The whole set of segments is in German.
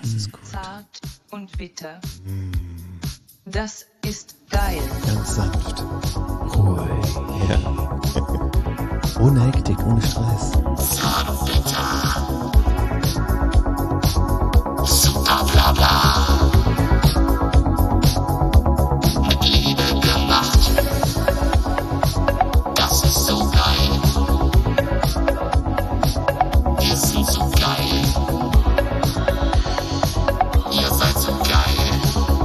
Das ist gut. Zart und bitter. Das ist geil. Ganz sanft. Ruhig. Ja. Ohne Hektik, ohne Stress. Zart und bitter. Super bla bla. Mit Liebe gemacht. Das ist so geil. Wir sind so geil. Ihr seid so geil.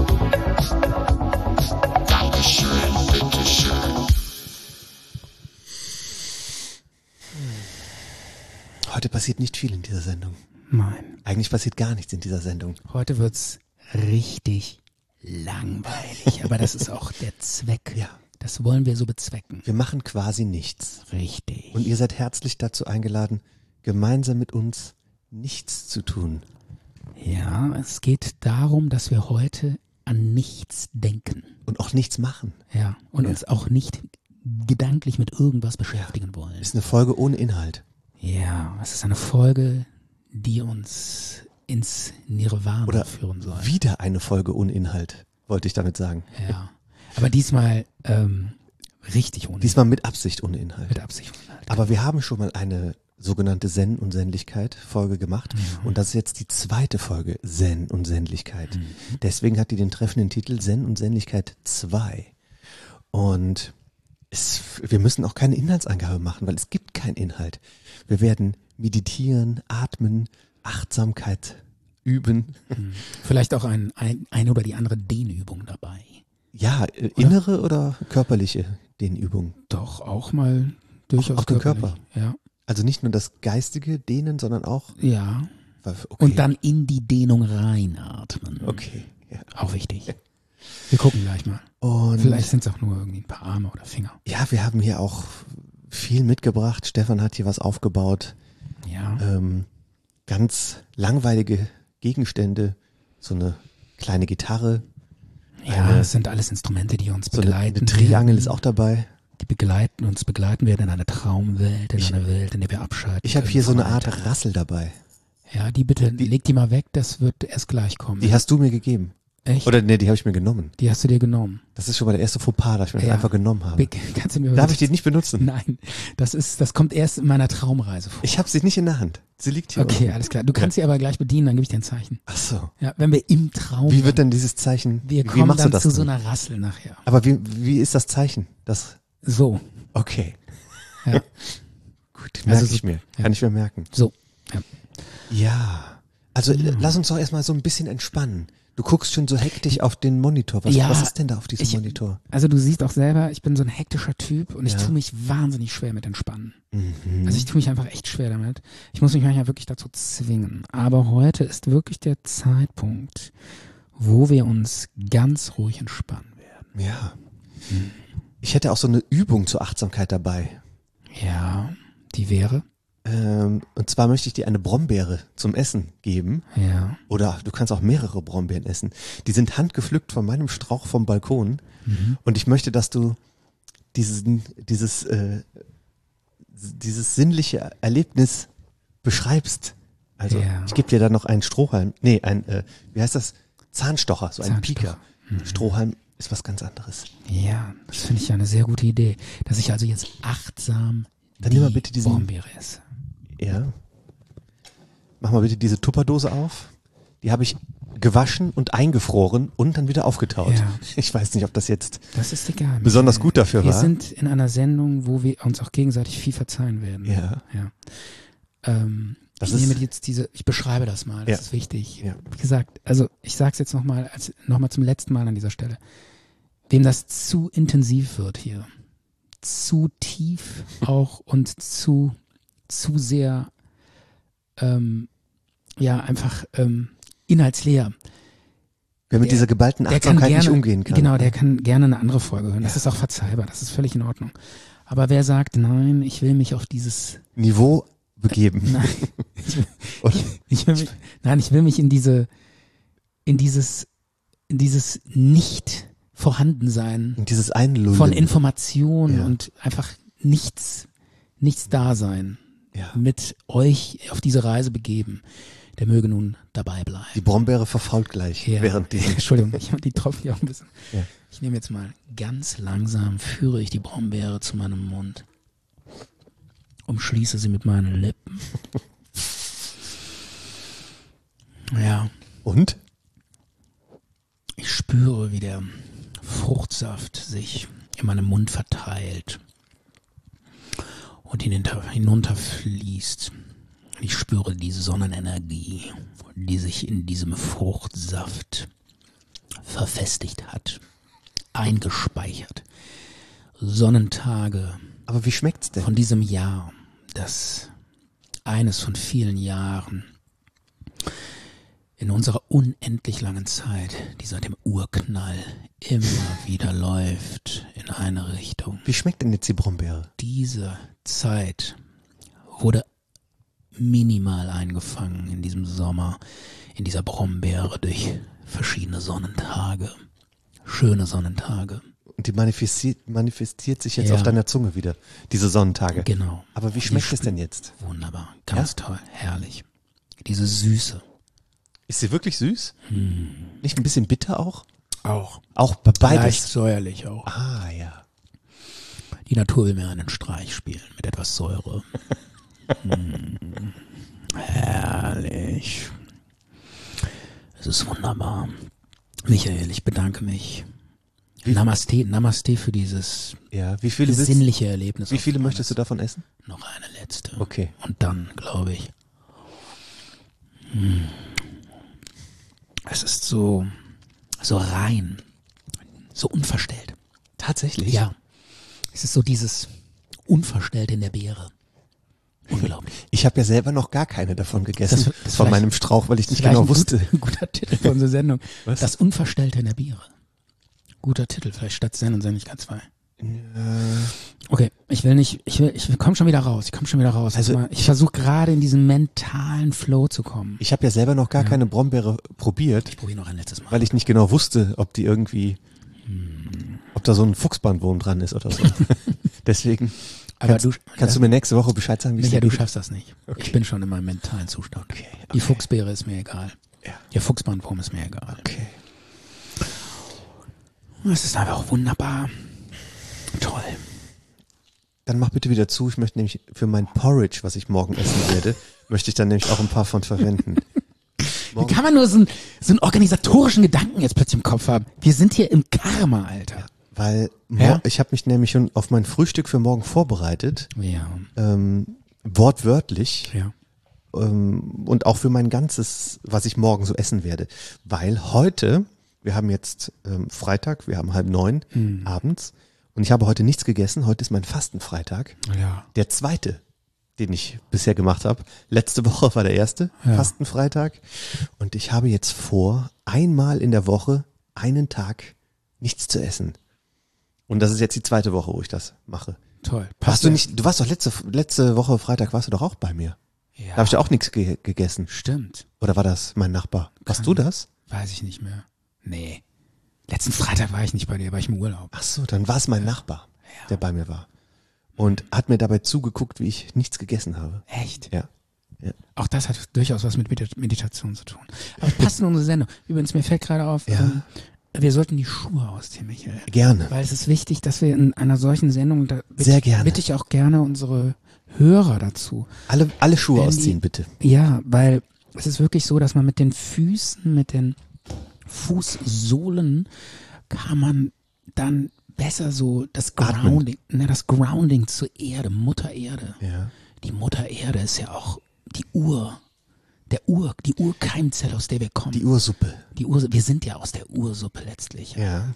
Dankeschön, bitteschön. Heute passiert nicht viel in dieser Sendung. Nein. Eigentlich passiert gar nichts in dieser Sendung. Heute wird's richtig langweilig. Aber das ist auch der Zweck. Ja. Das wollen wir so bezwecken. Wir machen quasi nichts. Richtig. Und ihr seid herzlich dazu eingeladen, gemeinsam mit uns nichts zu tun. Ja, es geht darum, dass wir heute an nichts denken. Und auch nichts machen. Ja. Und uns auch nicht gedanklich mit irgendwas beschäftigen wollen. Ist eine Folge ohne Inhalt. Ja, es ist eine Folge, die uns ins Nirvana Oder führen soll. wieder eine Folge ohne Inhalt, wollte ich damit sagen. Ja. Aber diesmal richtig ohne Diesmal mit Absicht ohne Inhalt. mit Absicht. Aber wir haben schon mal eine sogenannte Zen- und Sännlichkeit-Folge gemacht. Und das ist jetzt die zweite Folge Zen und Sännlichkeit. Deswegen hat die den treffenden Titel Zen und Sännlichkeit 2. Und wir müssen auch keine Inhaltsangabe machen, weil es gibt keinen Inhalt. Wir werden meditieren, atmen, Achtsamkeit üben. Vielleicht auch eine oder die andere Dehnübung dabei. Ja, innere oder körperliche Dehnübung. Doch, auch mal durchaus Auch den körperlich. Körper. Ja. Also nicht nur das geistige Dehnen, sondern auch. Ja. Okay. Und dann in die Dehnung reinatmen. Okay. Ja. Auch wichtig. Wir gucken gleich mal. Und Vielleicht sind es auch nur irgendwie ein paar Arme oder Finger. ja, wir haben hier auch viel mitgebracht. Stefan hat hier was aufgebaut. Ja. Ganz langweilige Gegenstände. So eine kleine Gitarre. Ja, es sind alles Instrumente, die uns So eine begleiten. Triangel ist auch dabei. Die begleiten werden in eine Traumwelt, in eine Welt, in der wir abschalten. Ich habe können hier so vom eine Art Alltag. Rassel dabei. Ja, die bitte, leg die mal weg, das wird erst gleich kommen. Die hast du mir gegeben. Echt? Oder nee, die habe ich mir genommen. Die hast du dir genommen. Das ist schon mal der erste Fauxpas, dass ich mir das Ja. einfach genommen habe. Kannst du mir Darf ich die nicht benutzen? Nein, das kommt erst in meiner Traumreise vor. Ich habe sie nicht in der Hand. Sie liegt hier Okay, unten. alles klar. Du kannst sie aber gleich bedienen, dann gebe ich dir ein Zeichen. Ach so. Ja, wenn wir im Traum Wie sind. wird denn dieses Zeichen? Wir wie kommen machst dann du das zu so denn? einer Rassel nachher. Aber wie ist das Zeichen? Das So, okay. Ja. Gut, merke Also so- ich mir. ja. Kann ich mir merken. so. Ja. Ja. Also lass uns doch erstmal so ein bisschen entspannen. Du guckst schon so hektisch auf den Monitor. Was ist denn da auf diesem Monitor? Also du siehst auch selber, ich bin so ein hektischer Typ und ich Ja. tue mich wahnsinnig schwer mit Entspannen. Mhm. Also ich tue mich einfach echt schwer damit. Ich muss mich manchmal wirklich dazu zwingen. Aber heute ist wirklich der Zeitpunkt, wo wir uns ganz ruhig entspannen werden. Ja. Ich hätte auch so eine Übung zur Achtsamkeit dabei. Ja, die wäre? Und zwar möchte ich dir eine Brombeere zum Essen geben. Ja. Oder du kannst auch mehrere Brombeeren essen. Die sind handgepflückt von meinem Strauch vom Balkon. Und ich möchte, dass du dieses sinnliche Erlebnis beschreibst. Also Ja. ich gebe dir da noch einen Strohhalm. Nee, wie heißt das? Zahnstocher, so ein Zahnstocher. Pieker. Strohhalm ist was ganz anderes. Ja, das finde ich ja eine sehr gute Idee, dass ich also jetzt achtsam Dann nimm mal bitte diesen- Brombeere esse. Ja. Mach mal bitte diese Tupperdose auf. Die habe ich gewaschen und eingefroren und dann wieder aufgetaut. Ja. Ich weiß nicht, ob das jetzt Das ist egal. besonders gut dafür Wir war. sind in einer Sendung, wo wir uns auch gegenseitig viel verzeihen werden. Ja. Ja. Das Ich ist- nehme jetzt ich beschreibe das mal, das Ja. ist wichtig. Ja. Wie gesagt, also ich sage es jetzt nochmal zum letzten Mal an dieser Stelle. Wem das zu intensiv wird hier, zu tief auch und zu sehr einfach inhaltsleer. Wer mit dieser geballten Der kann Achtsamkeit gerne, nicht umgehen kann. Genau, der kann gerne eine andere Folge hören. Das Ja. ist auch verzeihbar, das ist völlig in Ordnung. Aber wer sagt, nein, ich will mich auf dieses Niveau begeben. Nein. Oder? Ich will mich in dieses nicht Vorhandensein Und dieses Einlullen. von Informationen Ja. und einfach nichts Dasein Ja. mit euch auf diese Reise begeben. der möge nun dabei bleiben. Die Brombeere verfault gleich Ja. während die. Entschuldigung, die tropfen hier auch ein bisschen. Ja. Ich nehme jetzt mal ganz langsam, führe ich die Brombeere zu meinem Mund, umschließe sie mit meinen Lippen. Ja, Und? ich spüre, wie der Fruchtsaft sich in meinem Mund verteilt und hinunterfließt. Ich spüre die Sonnenenergie, die sich in diesem Fruchtsaft verfestigt hat, eingespeichert. Sonnentage Aber wie schmeckt's denn? von diesem Jahr, das eines von vielen Jahren in unserer unendlich langen Zeit, die seit dem Urknall immer wieder läuft in eine Richtung. Wie schmeckt denn jetzt die Brombeere? Diese Zeit wurde minimal eingefangen in diesem Sommer, in dieser Brombeere durch verschiedene Sonnentage, schöne Sonnentage. Und die manifestiert sich jetzt Ja. auf deiner Zunge wieder, diese Sonnentage. Genau. Aber wie Die schmeckt es denn jetzt? Wunderbar, ganz toll, herrlich. Diese Süße. Ist sie wirklich süß? Nicht ein bisschen bitter auch? Auch. Auch Leicht beides. säuerlich auch. Ah, ja. Die Natur will mir einen Streich spielen mit etwas Säure. Herrlich. Es ist wunderbar. Michael, ich bedanke mich. Namaste, Namaste für dieses Ja, wie viele, sinnliche Erlebnis. wie viele möchtest du davon essen? Noch eine letzte. Okay. Und dann, glaube ich, es ist so rein, so unverstellt. Tatsächlich? Ja. Es ist so dieses Unverstellte in der Beere. Unglaublich. Ich habe ja selber noch gar keine davon gegessen, Das von vielleicht- meinem Strauch, weil ich nicht Vielleicht genau ein wusste. Ein guter Titel für unsere Sendung. Was? Das Unverstellte in der Beere. Guter Titel, vielleicht statt Zen und Sendigkeit 2. Okay, ich komme schon wieder raus. Also- Ich versuche gerade in diesen mentalen Flow zu kommen. Ich habe ja selber noch gar keine Brombeere probiert, Ich probiere noch ein letztes Mal. weil ich nicht genau wusste, ob die irgendwie, ob da so ein Fuchsbandwurm dran ist oder so. Deswegen Aber kannst du mir nächste Woche Bescheid sagen, wie es Micha, dir du geht? schaffst das nicht. Ich bin schon in meinem mentalen Zustand. Okay, Die Fuchsbeere ist mir egal. Ja. Der Fuchsbandwurm ist mir egal. Okay. Es ist einfach wunderbar. Toll. Dann mach bitte wieder zu. Ich möchte nämlich für mein Porridge, was ich morgen essen werde, möchte ich dann nämlich auch ein paar von verwenden. Wie kann man nur so einen organisatorischen Gedanken jetzt plötzlich im Kopf haben? Wir sind hier im Karma, Alter. Weil Ja? ich habe mich nämlich schon auf mein Frühstück für morgen vorbereitet, Ja. wortwörtlich. Ja. Und auch für mein ganzes, was ich morgen so essen werde. Weil heute, wir haben jetzt Freitag, wir haben 8:30 abends und ich habe heute nichts gegessen. Heute ist mein Fastenfreitag. Ja. Der zweite, den ich bisher gemacht habe. Letzte Woche war der erste Fastenfreitag. Und ich habe jetzt vor, einmal in der Woche einen Tag nichts zu essen. Und das ist jetzt die zweite Woche, wo ich das mache. Toll. Du warst doch letzte Woche Freitag warst du doch auch bei mir. Ja. Da habe ich ja auch nichts gegessen. Stimmt. Oder war das mein Nachbar? Warst du das? Weiß ich nicht mehr. Nee. Letzten Freitag war ich nicht bei dir, war ich im Urlaub. Ach so, dann war es mein Nachbar, der bei mir war. Und hat mir dabei zugeguckt, wie ich nichts gegessen habe. Echt? Ja. Auch das hat durchaus was mit Meditation zu tun. Aber es passt in unsere Sendung. Übrigens, mir fällt gerade auf, wir sollten die Schuhe ausziehen, Michael. Gerne. Weil es ist wichtig, dass wir in einer solchen Sendung, Sehr gerne. bitte ich auch gerne unsere Hörer dazu. Alle Schuhe Wenn ausziehen, die- bitte. Ja, weil es ist wirklich so, dass man mit den Füßen, mit den Fußsohlen kann man dann besser so das Atmen. Grounding zur Erde, Mutter Erde. Ja. Die Mutter Erde ist ja auch die Urkeimzelle, aus der wir kommen. Die Ursuppe. Wir sind ja aus der Ursuppe letztlich. Ja.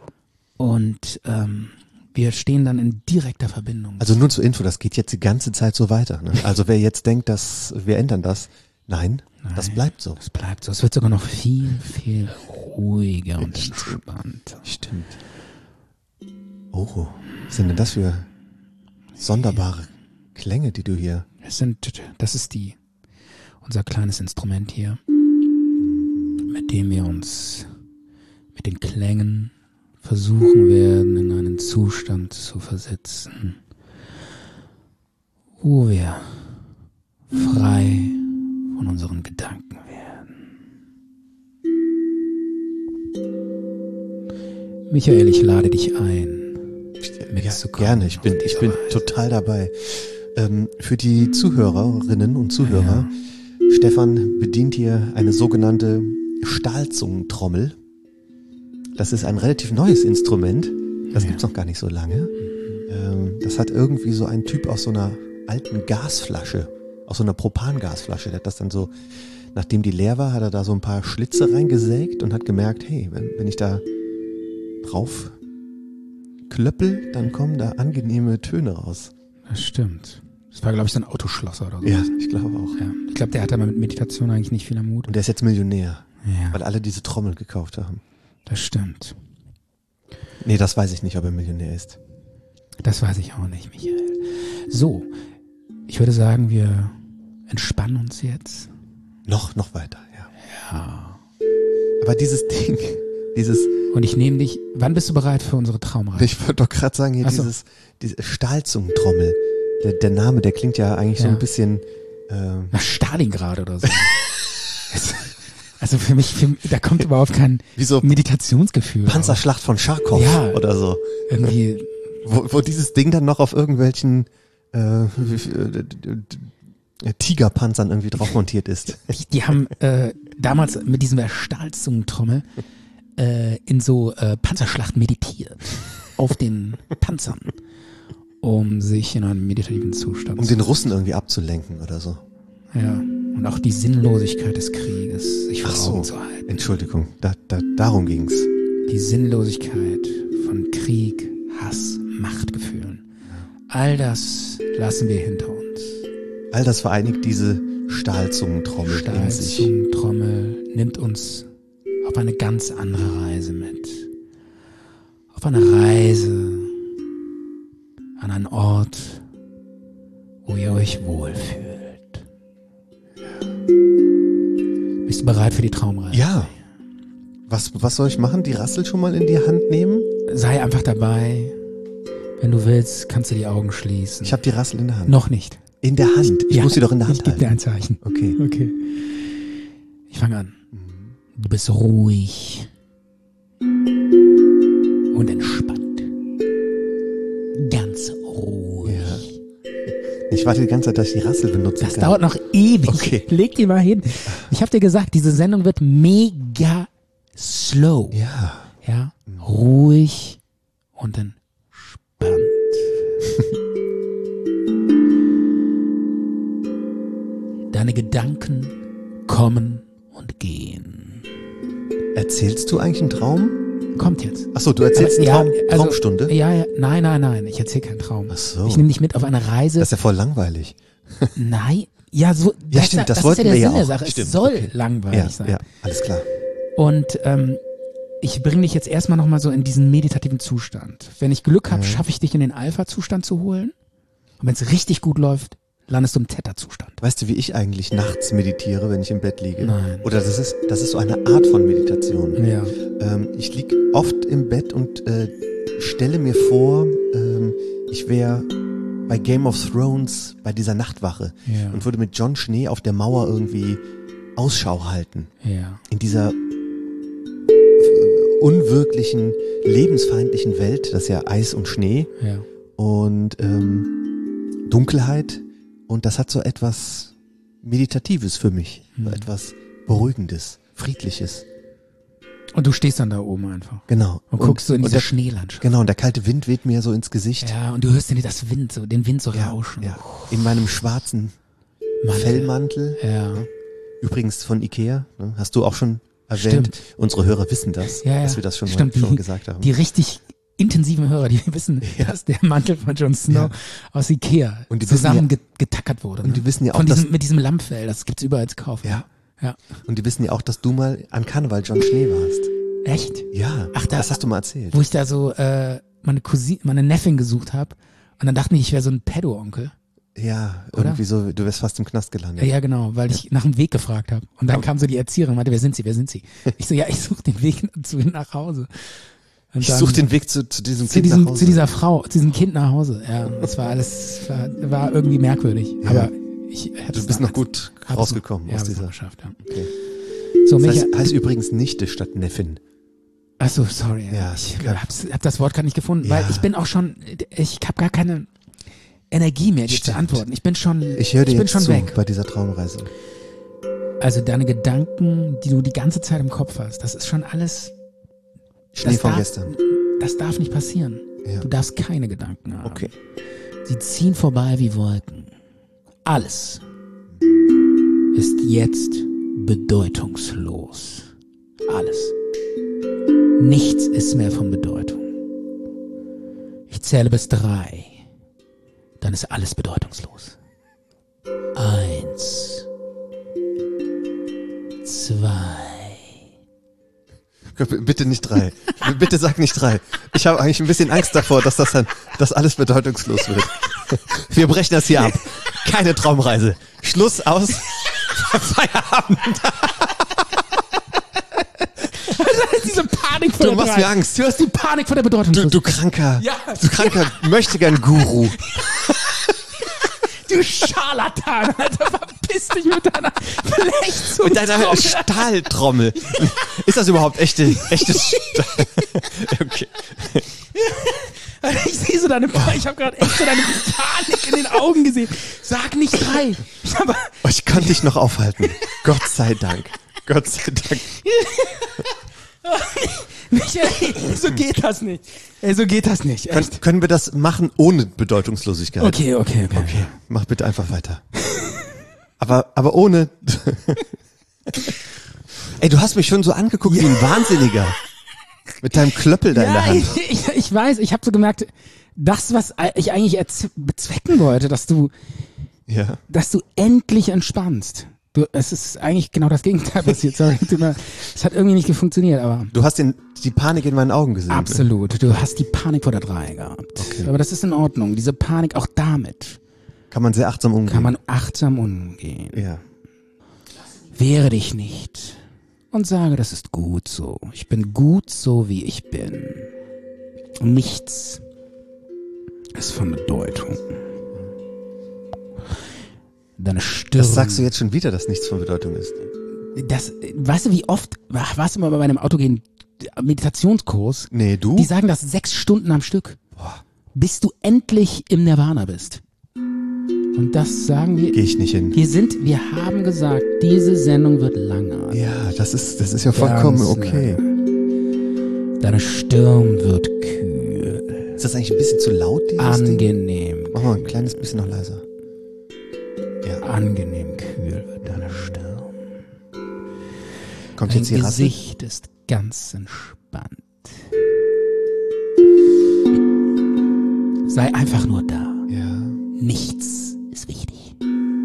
Und wir stehen dann in direkter Verbindung. Also nur zur Info, das geht jetzt die ganze Zeit so weiter. Ne? Also wer jetzt denkt, dass wir ändern das, nein, das bleibt so. Es bleibt so. Es wird sogar noch viel, viel ruhiger und entspannter. Stimmt. Oh, was sind denn das für sonderbare Klänge, die du hier... Das ist unser kleines Instrument hier, mit dem wir uns mit den Klängen versuchen werden, in einen Zustand zu versetzen, wo wir frei von unseren Gedanken Michael, ich lade dich ein. Mitzukommen. Gerne, ich bin total dabei. Für die Zuhörerinnen und Zuhörer, Stefan bedient hier eine sogenannte Stahlzungentrommel. Das ist ein relativ neues Instrument. Das gibt's noch gar nicht so lange. Das hat irgendwie so ein Typ aus so einer alten Gasflasche, aus so einer Propangasflasche. Der hat das dann so, nachdem die leer war, hat er da so ein paar Schlitze reingesägt und hat gemerkt, hey, wenn ich da drauf klöppel, dann kommen da angenehme Töne raus. Das stimmt. Das war, glaube ich, so ein Autoschlosser oder so. Ja, ich glaube auch. Ja. Ich glaube, der hat aber mit Meditation eigentlich nicht viel am Mut. Und der ist jetzt Millionär, Ja, weil alle diese Trommel gekauft haben. das stimmt. Nee, das weiß ich nicht, ob er Millionär ist. Das weiß ich auch nicht, Michael. So, ich würde sagen, wir entspannen uns jetzt. Noch weiter, ja. Ja. Aber dieses Ding, Und ich nehme dich, wann bist du bereit für unsere Traumreise? ich wollte doch gerade sagen, hier Ach so. diese Stahlzungentrommel. Der Name, der klingt ja eigentlich so Ja. ein bisschen, Nach Stalingrad oder so. Also für mich, da kommt überhaupt kein wie so Meditationsgefühl. Panzerschlacht von Charkow Ja. oder so. Irgendwie, Wo dieses Ding dann noch auf irgendwelchen Tigerpanzern irgendwie drauf montiert ist. die haben damals mit diesem Stahlzungentrommel in so Panzerschlachten meditiert. Auf den Panzern. Um sich in einen meditativen Zustand Um den Russen irgendwie abzulenken oder so. Ja. Und auch die Sinnlosigkeit des Krieges sich vor Augen zu halten. Entschuldigung, darum ging's. Die Sinnlosigkeit von Krieg, Hass, Machtgefühlen. All das lassen wir hinter uns. All das vereinigt diese Stahlzungentrommel in sich. Stahlzungentrommel nimmt uns auf eine ganz andere Reise mit. Auf eine Reise an einen Ort, wo ihr euch wohlfühlt. Bist du bereit für die Traumreise? Ja. Was soll ich machen? Die Rassel schon mal in die Hand nehmen? Sei einfach dabei. Wenn du willst, kannst du die Augen schließen. Ich habe die Rassel in der Hand. Noch nicht. In der Hand? Ich muss sie doch in der Hand Ich gebe dir halten. ein Zeichen. Okay. Okay. Ich fange an. Du bist ruhig und entspannt. Ganz ruhig. Ich warte die ganze Zeit, dass ich die Rassel benutzen Das kann. dauert noch ewig. Okay. Leg die mal hin. Ich habe dir gesagt, diese Sendung wird mega slow. Ja. Ja, ruhig und entspannt. Deine Gedanken kommen und gehen. Erzählst du eigentlich einen Traum? Kommt jetzt. Achso, du erzählst Aber, eine Traumstunde? Ja, nein, ich erzähle keinen Traum. Ach so. Ich nehme dich mit auf eine Reise. Das ist ja voll langweilig. Nein, ja, so. Ja, stimmt, das ist wollten ja der wir ja Sinn der auch. Sache. Stimmt, Es soll okay. langweilig Ja, sein. ja, alles klar. Und ich bringe dich jetzt erstmal nochmal so in diesen meditativen Zustand. Wenn ich Glück habe, schaffe ich dich in den Alpha-Zustand zu holen. Und wenn es richtig gut läuft, landest du im Theta-Zustand. Weißt du, wie ich eigentlich nachts meditiere, wenn ich im Bett liege? Nein. Oder das ist so eine Art von Meditation. Ja. Ich lieg oft im Bett und stelle mir vor, ich wäre bei Game of Thrones bei dieser Nachtwache Ja. und würde mit Jon Schnee auf der Mauer irgendwie Ausschau halten. Ja. In dieser unwirklichen, lebensfeindlichen Welt, das ist ja Eis und Schnee Ja. und Dunkelheit. Und das hat so etwas Meditatives für mich, so etwas Beruhigendes, Friedliches. Und du stehst dann da oben einfach. Genau. Und guckst so in diese der, Schneelandschaft. Genau, und der kalte Wind weht mir so ins Gesicht. Ja, und du hörst den Wind so Ja, rauschen. ja. In meinem schwarzen Mantel. Fellmantel. Ja. Übrigens von Ikea, ne? Hast du auch schon erwähnt. Stimmt. Unsere Hörer wissen das, Ja, ja. dass wir das schon Stimmt, mal schon gesagt haben. Die richtig intensiven Hörer, die wissen, dass der Mantel von Jon Snow aus Ikea Und die wissen zusammen getackert wurde. und die wissen ja auch, von dass- mit diesem Lammfell, das gibt's überall zu kaufen. Ja. Ja. Und die wissen ja auch, dass du mal an Karneval Jon Schnee warst. Echt? Ja, Ach, das hast du mal erzählt. Wo ich da so meine Neffin gesucht habe und dann dachten die, ich wäre so ein Pedo-Onkel. Ja, Oder? irgendwie so, du wärst fast im Knast gelandet. Ja, genau, weil ich nach dem Weg gefragt habe. Und dann kam so die Erzieherin und meinte, wer sind Sie? Ich so, ja, ich suche den Weg zu Ihnen nach Hause. Und Ich dann- suche den Weg zu diesem zu Kind nach Hause. zu dieser Frau, zu diesem Kind nach Hause. Ja, das war alles, war irgendwie merkwürdig. Ja. Aber ich hätte Du es bist noch damals- gut hab's rausgekommen noch, ja, aus hab's noch dieser. geschafft, ja. Okay. So, Das Micha, heißt übrigens Nichte statt Neffin. Achso, sorry. Ja, ich hab das Wort gar nicht gefunden, weil ich bin auch schon, ich habe gar keine Energie mehr, dir zu antworten. Ich bin schon, Ich höre dir bin jetzt schon zu weg. bei dieser Traumreise. Also deine Gedanken, die du die ganze Zeit im Kopf hast, das ist schon alles. Schnee das von darf- gestern. Das darf nicht passieren. Ja. Du darfst keine Gedanken haben. Okay. Sie ziehen vorbei wie Wolken. Alles ist jetzt bedeutungslos. Alles. Nichts ist mehr von Bedeutung. Ich zähle bis 3. Dann ist alles bedeutungslos. 1, 2. Bitte nicht 3. Bitte sag nicht 3. Ich habe eigentlich ein bisschen Angst davor, dass dass alles bedeutungslos wird. Wir brechen das hier ab. Keine Traumreise. Schluss, aus. Feierabend. Diese Panik vor Du der machst 3. mir Angst. Du hast die Panik vor der Bedeutungslosigkeit. Du kranker, Ja. du kranker Möchtegern-Guru. Du Scharlatan, Alter, verpiss dich mit deiner Blechzunge. Mit deiner Stahltrommel. Ist das überhaupt echtes Stahl? Okay. Ich sehe so deine, ich habe gerade echt so deine Panik in den Augen gesehen. Sag nicht 3. Oh, ich konnte dich noch aufhalten. Gott sei Dank. Gott sei Dank. Michael, so geht das nicht. Ey, so geht das nicht. Echt. Können wir das machen ohne Bedeutungslosigkeit? Okay. Okay, mach bitte einfach weiter. Aber ohne. Ey, du hast mich schon so angeguckt wie ein Wahnsinniger. Mit deinem Klöppel da in der Ja, Hand. ich weiß, ich habe so gemerkt, das, was ich eigentlich bezwecken wollte, dass du Ja. endlich entspannst. Es ist eigentlich genau das Gegenteil passiert. Sorry, es hat irgendwie nicht funktioniert, aber Du hast die Panik in meinen Augen gesehen. absolut. Du hast die Panik vor der 3 gehabt. Okay. Aber das ist in Ordnung. Diese Panik, auch damit Kann man sehr achtsam umgehen. kann man achtsam umgehen. Ja. Wehre dich nicht und sage, das ist gut so. Ich bin gut so, wie ich bin. Und nichts ist von Bedeutung. Deine Stirn. Das sagst du jetzt schon wieder, dass nichts von Bedeutung ist. Weißt du, wie oft, warst du mal bei meinem Autogehen Meditationskurs? Nee, du? Die sagen das 6 Stunden am Stück. Bis du endlich im Nirvana bist. Und das sagen wir. Geh ich nicht hin. Wir haben gesagt, diese Sendung wird lange. Ja, das ist ja vollkommen Ganz okay. Deine Stirn wird kühl. Ist das eigentlich ein bisschen zu laut, dieses Ding? Angenehm. Mach mal ein kleines bisschen noch leiser. Ja. Angenehm kühl wird deine Stirn. Kommt Dein jetzt die Rasse? Gesicht ist ganz entspannt. Sei einfach nur da. Ja. Nichts ist wichtig.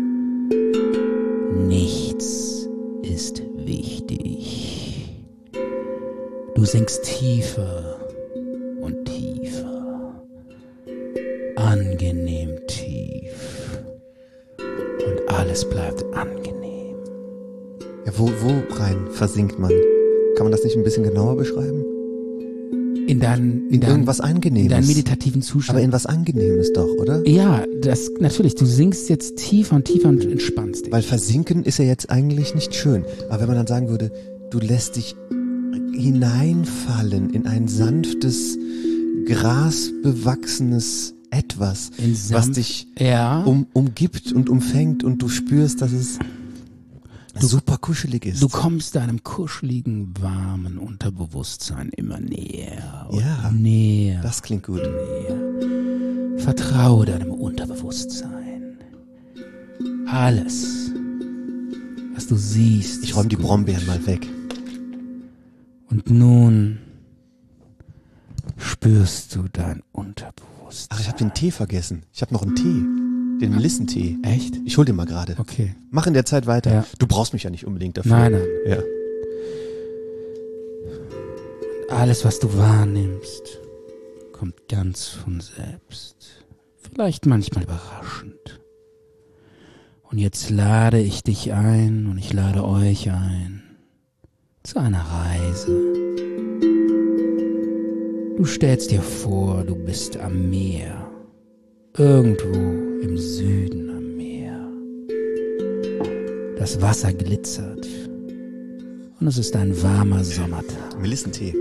Nichts ist wichtig. Du sinkst tiefer und tiefer. Angenehm tief. Und alles bleibt angenehm. Ja, wo rein versinkt man? Kann man das nicht ein bisschen genauer beschreiben? In deinem Irgendwas Angenehmes. in deinem meditativen Zustand. Aber in was Angenehmes doch, oder? Ja, das natürlich. Du sinkst jetzt tiefer und tiefer und entspannst dich. Weil versinken ist ja jetzt eigentlich nicht schön. Aber wenn man dann sagen würde, du lässt dich hineinfallen in ein sanftes, grasbewachsenes Etwas, was dich ja. umgibt und umfängt und du spürst, dass es super kuschelig ist. Du kommst deinem kuscheligen, warmen Unterbewusstsein immer näher und Ja, näher. das klingt gut. Vertraue deinem Unterbewusstsein. Alles, was du siehst. Ich räume ist die gut. Brombeeren mal weg. Und nun spürst du dein Unterbewusstsein. Ach, ich habe den Tee vergessen. Ich habe noch einen Tee. Den Melissentee. Echt? Ich hol den mal gerade. Okay. Mach in der Zeit weiter. Ja. Du brauchst mich ja nicht unbedingt dafür. Nein. Ja. Alles, was du wahrnimmst, kommt ganz von selbst. Vielleicht manchmal überraschend. Und jetzt lade ich dich ein und ich lade euch ein zu einer Reise. Du stellst dir vor, du bist am Meer. Irgendwo im Süden am Meer. Das Wasser glitzert. Und es ist ein warmer Sommertag. Melissentee.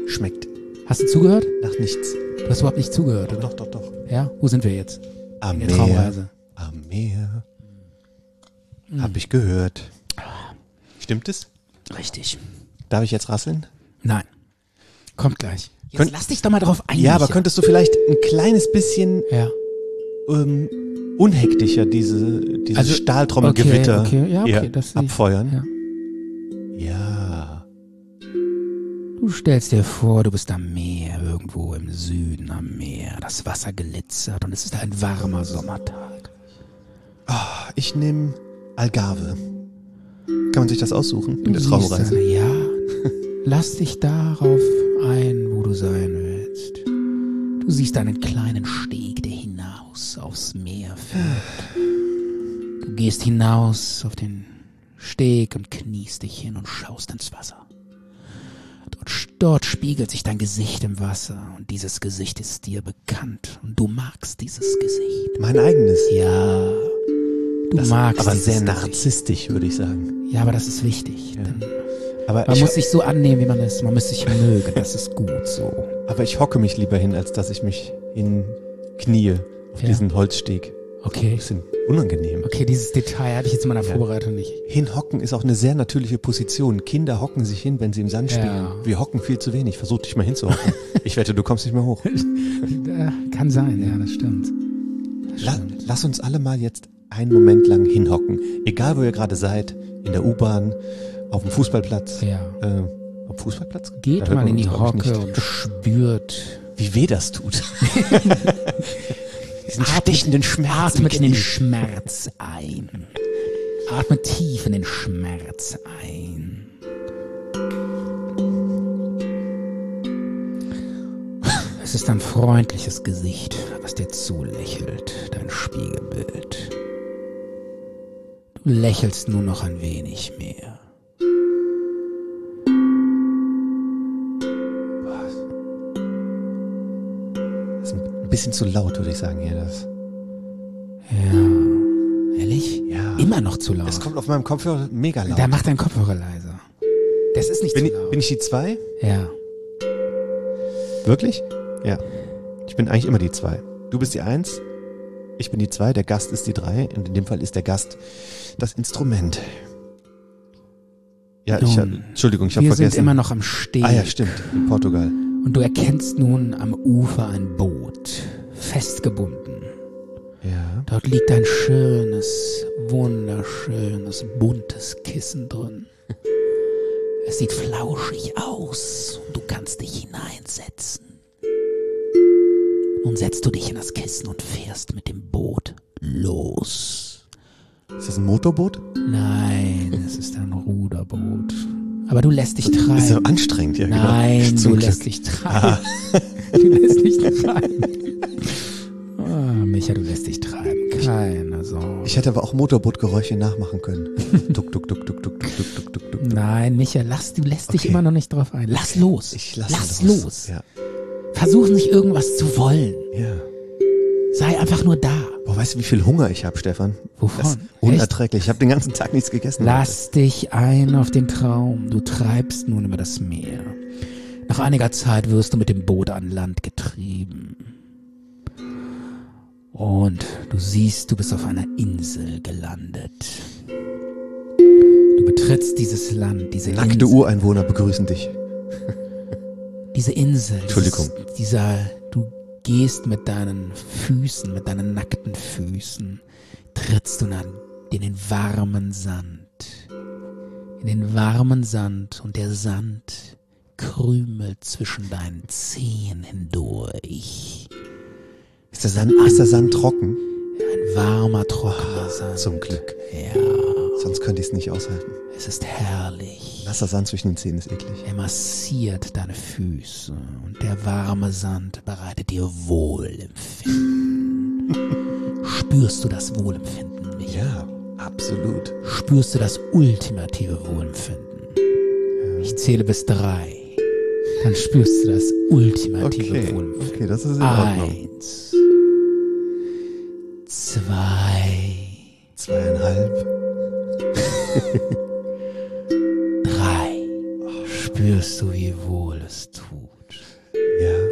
Schmeckt Hast du zugehört? nach nichts. Du hast überhaupt nicht zugehört, oder? Doch. Ja? Wo sind wir jetzt? Am In der Traumreise. Meer. Hab ich gehört. Stimmt es? Richtig. Darf ich jetzt rasseln? Nein. Kommt gleich. Jetzt lass dich doch mal drauf ein. Ja, aber Micha. könntest du vielleicht ein kleines bisschen Ja. unhektischer dieses Also, Stahltrommelgewitter okay, ja, okay, hier das abfeuern? Ja. Ja. Du stellst dir vor, du bist am Meer, irgendwo im Süden am Meer. Das Wasser glitzert und es ist ein warmer Sommertag. Ich nehme Algarve. Kann man sich das aussuchen in der Du siehst Traumreise? Ja, lass dich darauf ein, wo du sein willst. Du siehst einen kleinen Steg, der hinaus aufs Meer führt. Du gehst hinaus auf den Steg und kniest dich hin und schaust ins Wasser. Dort spiegelt sich dein Gesicht im Wasser und dieses Gesicht ist dir bekannt und du magst dieses Gesicht. Mein eigenes. Ja, du magst aber dieses sehr Gesicht. narzisstisch, würde ich sagen. Ja, aber das ist wichtig. Ja. Denn Aber man muss sich so annehmen, wie man ist. Man muss sich mögen. Das ist gut so. ich hocke mich lieber hin, als dass ich mich hinknie auf Ja. diesen Holzsteg. Okay. Bisschen unangenehm. Okay, dieses Detail hatte ich jetzt in meiner Vorbereitung nicht. Hinhocken ist auch eine sehr natürliche Position. Kinder hocken sich hin, wenn sie im Sand spielen. Ja. Wir hocken viel zu wenig. Versuch dich mal hinzuhocken. Ich wette, du kommst nicht mehr hoch. Kann sein, ja, das stimmt. Lass uns alle mal jetzt einen Moment lang hinhocken. Egal, wo ihr gerade seid. In der U-Bahn, auf dem Fußballplatz. Ja. Auf dem Fußballplatz? Geht Da hört mal man in die uns, glaub ich, Hocke nicht. und spürt. Wie weh das tut. Diesen stechenden Schmerz. Atmet in den Knie. Schmerz ein. Atme tief in den Schmerz ein. Es ist ein freundliches Gesicht, was dir zulächelt, dein Spiegelbild. Du lächelst nur noch ein wenig mehr. Das ist ein bisschen zu laut, würde ich sagen, hier. Das. Ja. Ehrlich? Ja. Immer noch zu laut. Es kommt auf meinem Kopfhörer mega laut. Da macht dein Kopfhörer leiser. Das ist nicht Bin zu ich, laut. bin ich die 2? Ja. Wirklich? Ja. Ich bin eigentlich immer die 2. Du bist die 1, ich bin die 2, der Gast ist die 3 und in dem Fall ist der Gast das Instrument. Ja, Nun, Entschuldigung, ich habe Wir vergessen. sind immer noch am Steg. Ah ja, stimmt, in Portugal. Und du erkennst nun am Ufer ein Boot, festgebunden. Ja. Dort liegt ein schönes, wunderschönes, buntes Kissen drin. Es sieht flauschig aus und du kannst dich hineinsetzen. Nun setzt du dich in das Kissen und fährst mit dem Boot los. Ist das ein Motorboot? Nein, es ist ein Ruderboot. Aber du lässt dich treiben. Ist so anstrengend, ja, Nein, genau. du Zum lässt Glück. dich treiben. Du lässt dich treiben. Micha, du lässt dich treiben. Keine Sorge. Ich hätte aber auch Motorbootgeräusche nachmachen können. Duck, duck, duck, duck, duck, duck, duck, duck, duck. Nein, Micha, du lässt dich Okay. immer noch nicht drauf ein. Lass los. Ich lasse Lass los. Ja. Versuch nicht irgendwas zu wollen. Ja. Sei einfach nur da. Boah, weißt du, wie viel Hunger ich habe, Stefan? Wovon? Das ist unerträglich. Ich habe den ganzen Tag nichts gegessen. Lass dich ein auf den Traum. Du treibst nun über das Meer. Nach einiger Zeit wirst du mit dem Boot an Land getrieben. Und du siehst, du bist auf einer Insel gelandet. Du betrittst dieses Land, diese Nackte Insel. Ureinwohner begrüßen dich. Diese Insel. Entschuldigung. Du gehst mit deinen Füßen, mit deinen nackten Füßen, trittst du in den warmen Sand. In den warmen Sand und der Sand krümelt zwischen deinen Zehen hindurch. Ist der Sand trocken? Ein warmer, trockener Sand. Zum Glück. Ja, Sonst könnte ich es nicht aushalten. es ist herrlich. Nasser Sand zwischen den Zähnen ist eklig. Er massiert deine Füße und der warme Sand bereitet dir Wohlempfinden. Spürst du das Wohlempfinden, Micha? Ja, absolut. Spürst du das ultimative Wohlempfinden? Ich zähle bis 3. Dann spürst du das ultimative Okay, Wohlempfinden. okay, das ist in Ordnung. 1, 2, 2,5. 3. Spürst du, wie wohl es tut?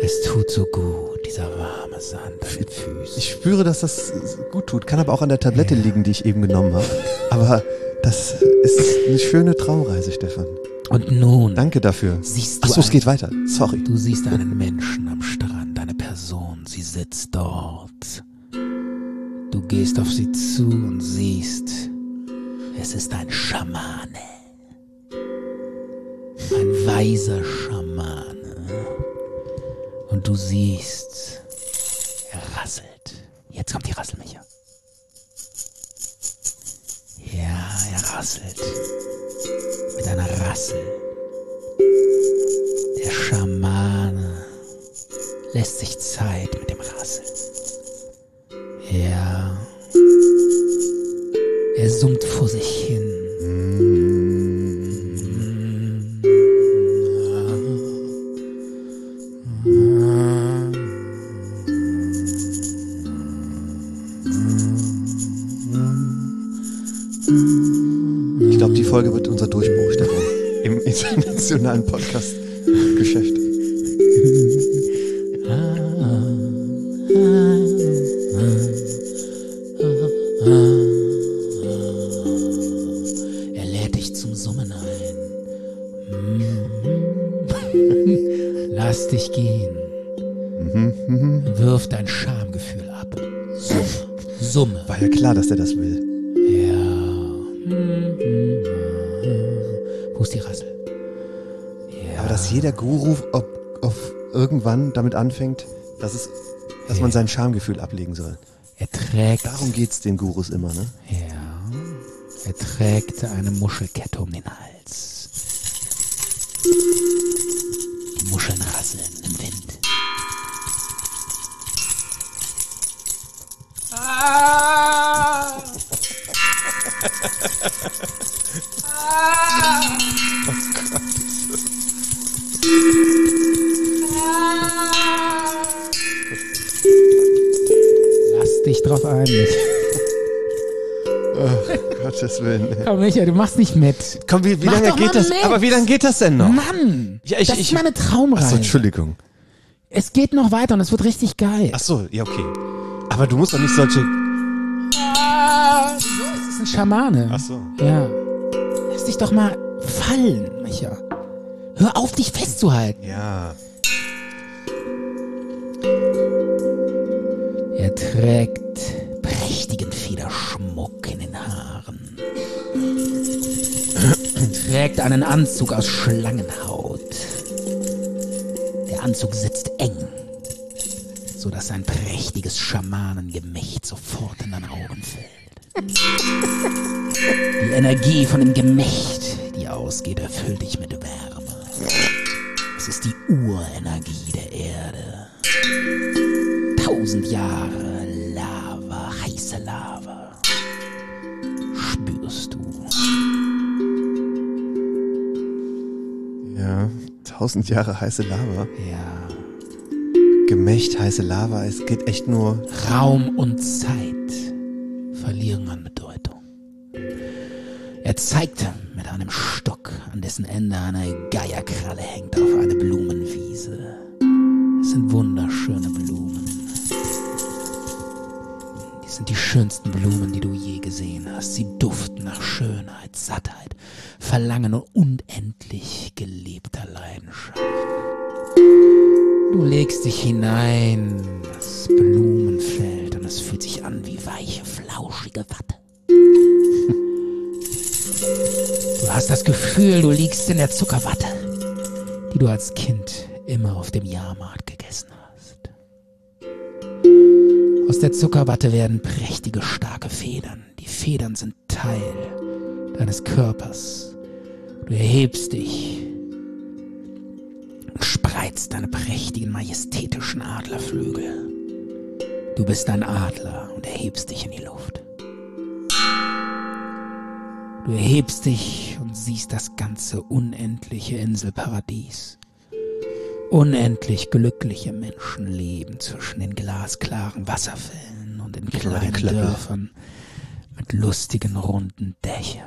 Es tut so gut, dieser warme Sand an den Füßen. Ich spüre, dass das gut tut. Kann aber auch an der Tablette liegen, die ich eben genommen habe. Aber das ist eine schöne Traumreise, Stefan. Und nun Danke dafür. siehst du Achso, es geht weiter. Sorry. Du siehst einen Menschen am Strand, eine Person, sie sitzt dort. Du gehst auf sie zu und siehst, es ist ein Schamane. Ein weiser Schamane. Und du siehst, er rasselt. Jetzt kommt die Rasselmicha. Ja, er rasselt. Mit einer Rassel. Der Schamane lässt sich Zeit mit dem Rasseln. Ja. Er summt vor sich hin. Ich glaube, die Folge wird unser Durchbruch, Stefan. Im internationalen Podcast-Geschäft. Er lädt dich zum Summen ein. Lass dich gehen. Wirf dein Schamgefühl ab. Summe. War ja klar, dass der das will. Ja. Wo ist die Rassel? Ja. Aber dass jeder Guru irgendwann damit anfängt, dass man sein Schamgefühl ablegen soll. Er trägt. Darum geht's den Gurus immer, ne? Ja. Er trägt eine Muschelkette um den Hals. Die Muscheln rasseln im Wind. Lass dich drauf ein, Micha. Gottes Willen. Komm, Micha, du machst nicht mit. Komm, wie Mach lange doch geht mal das? mit. Aber wie lange geht das denn noch? Mann, Ja, das ist meine Traumreise. Achso, Entschuldigung. Es geht noch weiter und es wird richtig geil. Achso, ja, okay. Aber du musst doch nicht solche... Es ist ein Schamane. Achso. Ja. Lass dich doch mal fallen, Micha. Hör auf, dich festzuhalten. Ja. Er trägt prächtigen Federschmuck in den Haaren. Trägt einen Anzug aus Schlangenhaut. Der Anzug sitzt eng, sodass ein prächtiges Schamanengemächt sofort in deine Augen fällt. Die Energie von dem Gemächt, die ausgeht, erfüllt dich mit Wärme. Es ist die Urenergie der Erde. 1000 Jahre Lava, heiße Lava. Spürst du? Ja. 1000 Jahre heiße Lava. Ja. Gemächt, heiße Lava. Es geht echt nur... Raum und Zeit verlieren an Bedeutung. Er zeigte mit einem Stock, an dessen Ende eine Geierkralle hängt, auf eine Blumenwiese. Es sind wunderschöne Blumen. Die sind die schönsten Blumen, die du je gesehen hast. Sie duften nach Schönheit, Sattheit, Verlangen und unendlich gelebter Leidenschaft. Du legst dich hinein, das Blumenfeld, und es fühlt sich an wie weiche, flauschige Watte. Du hast das Gefühl, du liegst in der Zuckerwatte, die du als Kind immer auf dem Jahrmarkt gegessen hast. Aus der Zuckerwatte werden prächtige, starke Federn. Die Federn sind Teil deines Körpers. Du erhebst dich und spreizt deine prächtigen, majestätischen Adlerflügel. Du bist ein Adler und erhebst dich in die Luft. Du erhebst dich und siehst das ganze unendliche Inselparadies. Unendlich glückliche Menschen leben zwischen den glasklaren Wasserfällen und in kleinen Dörfern mit lustigen, runden Dächern.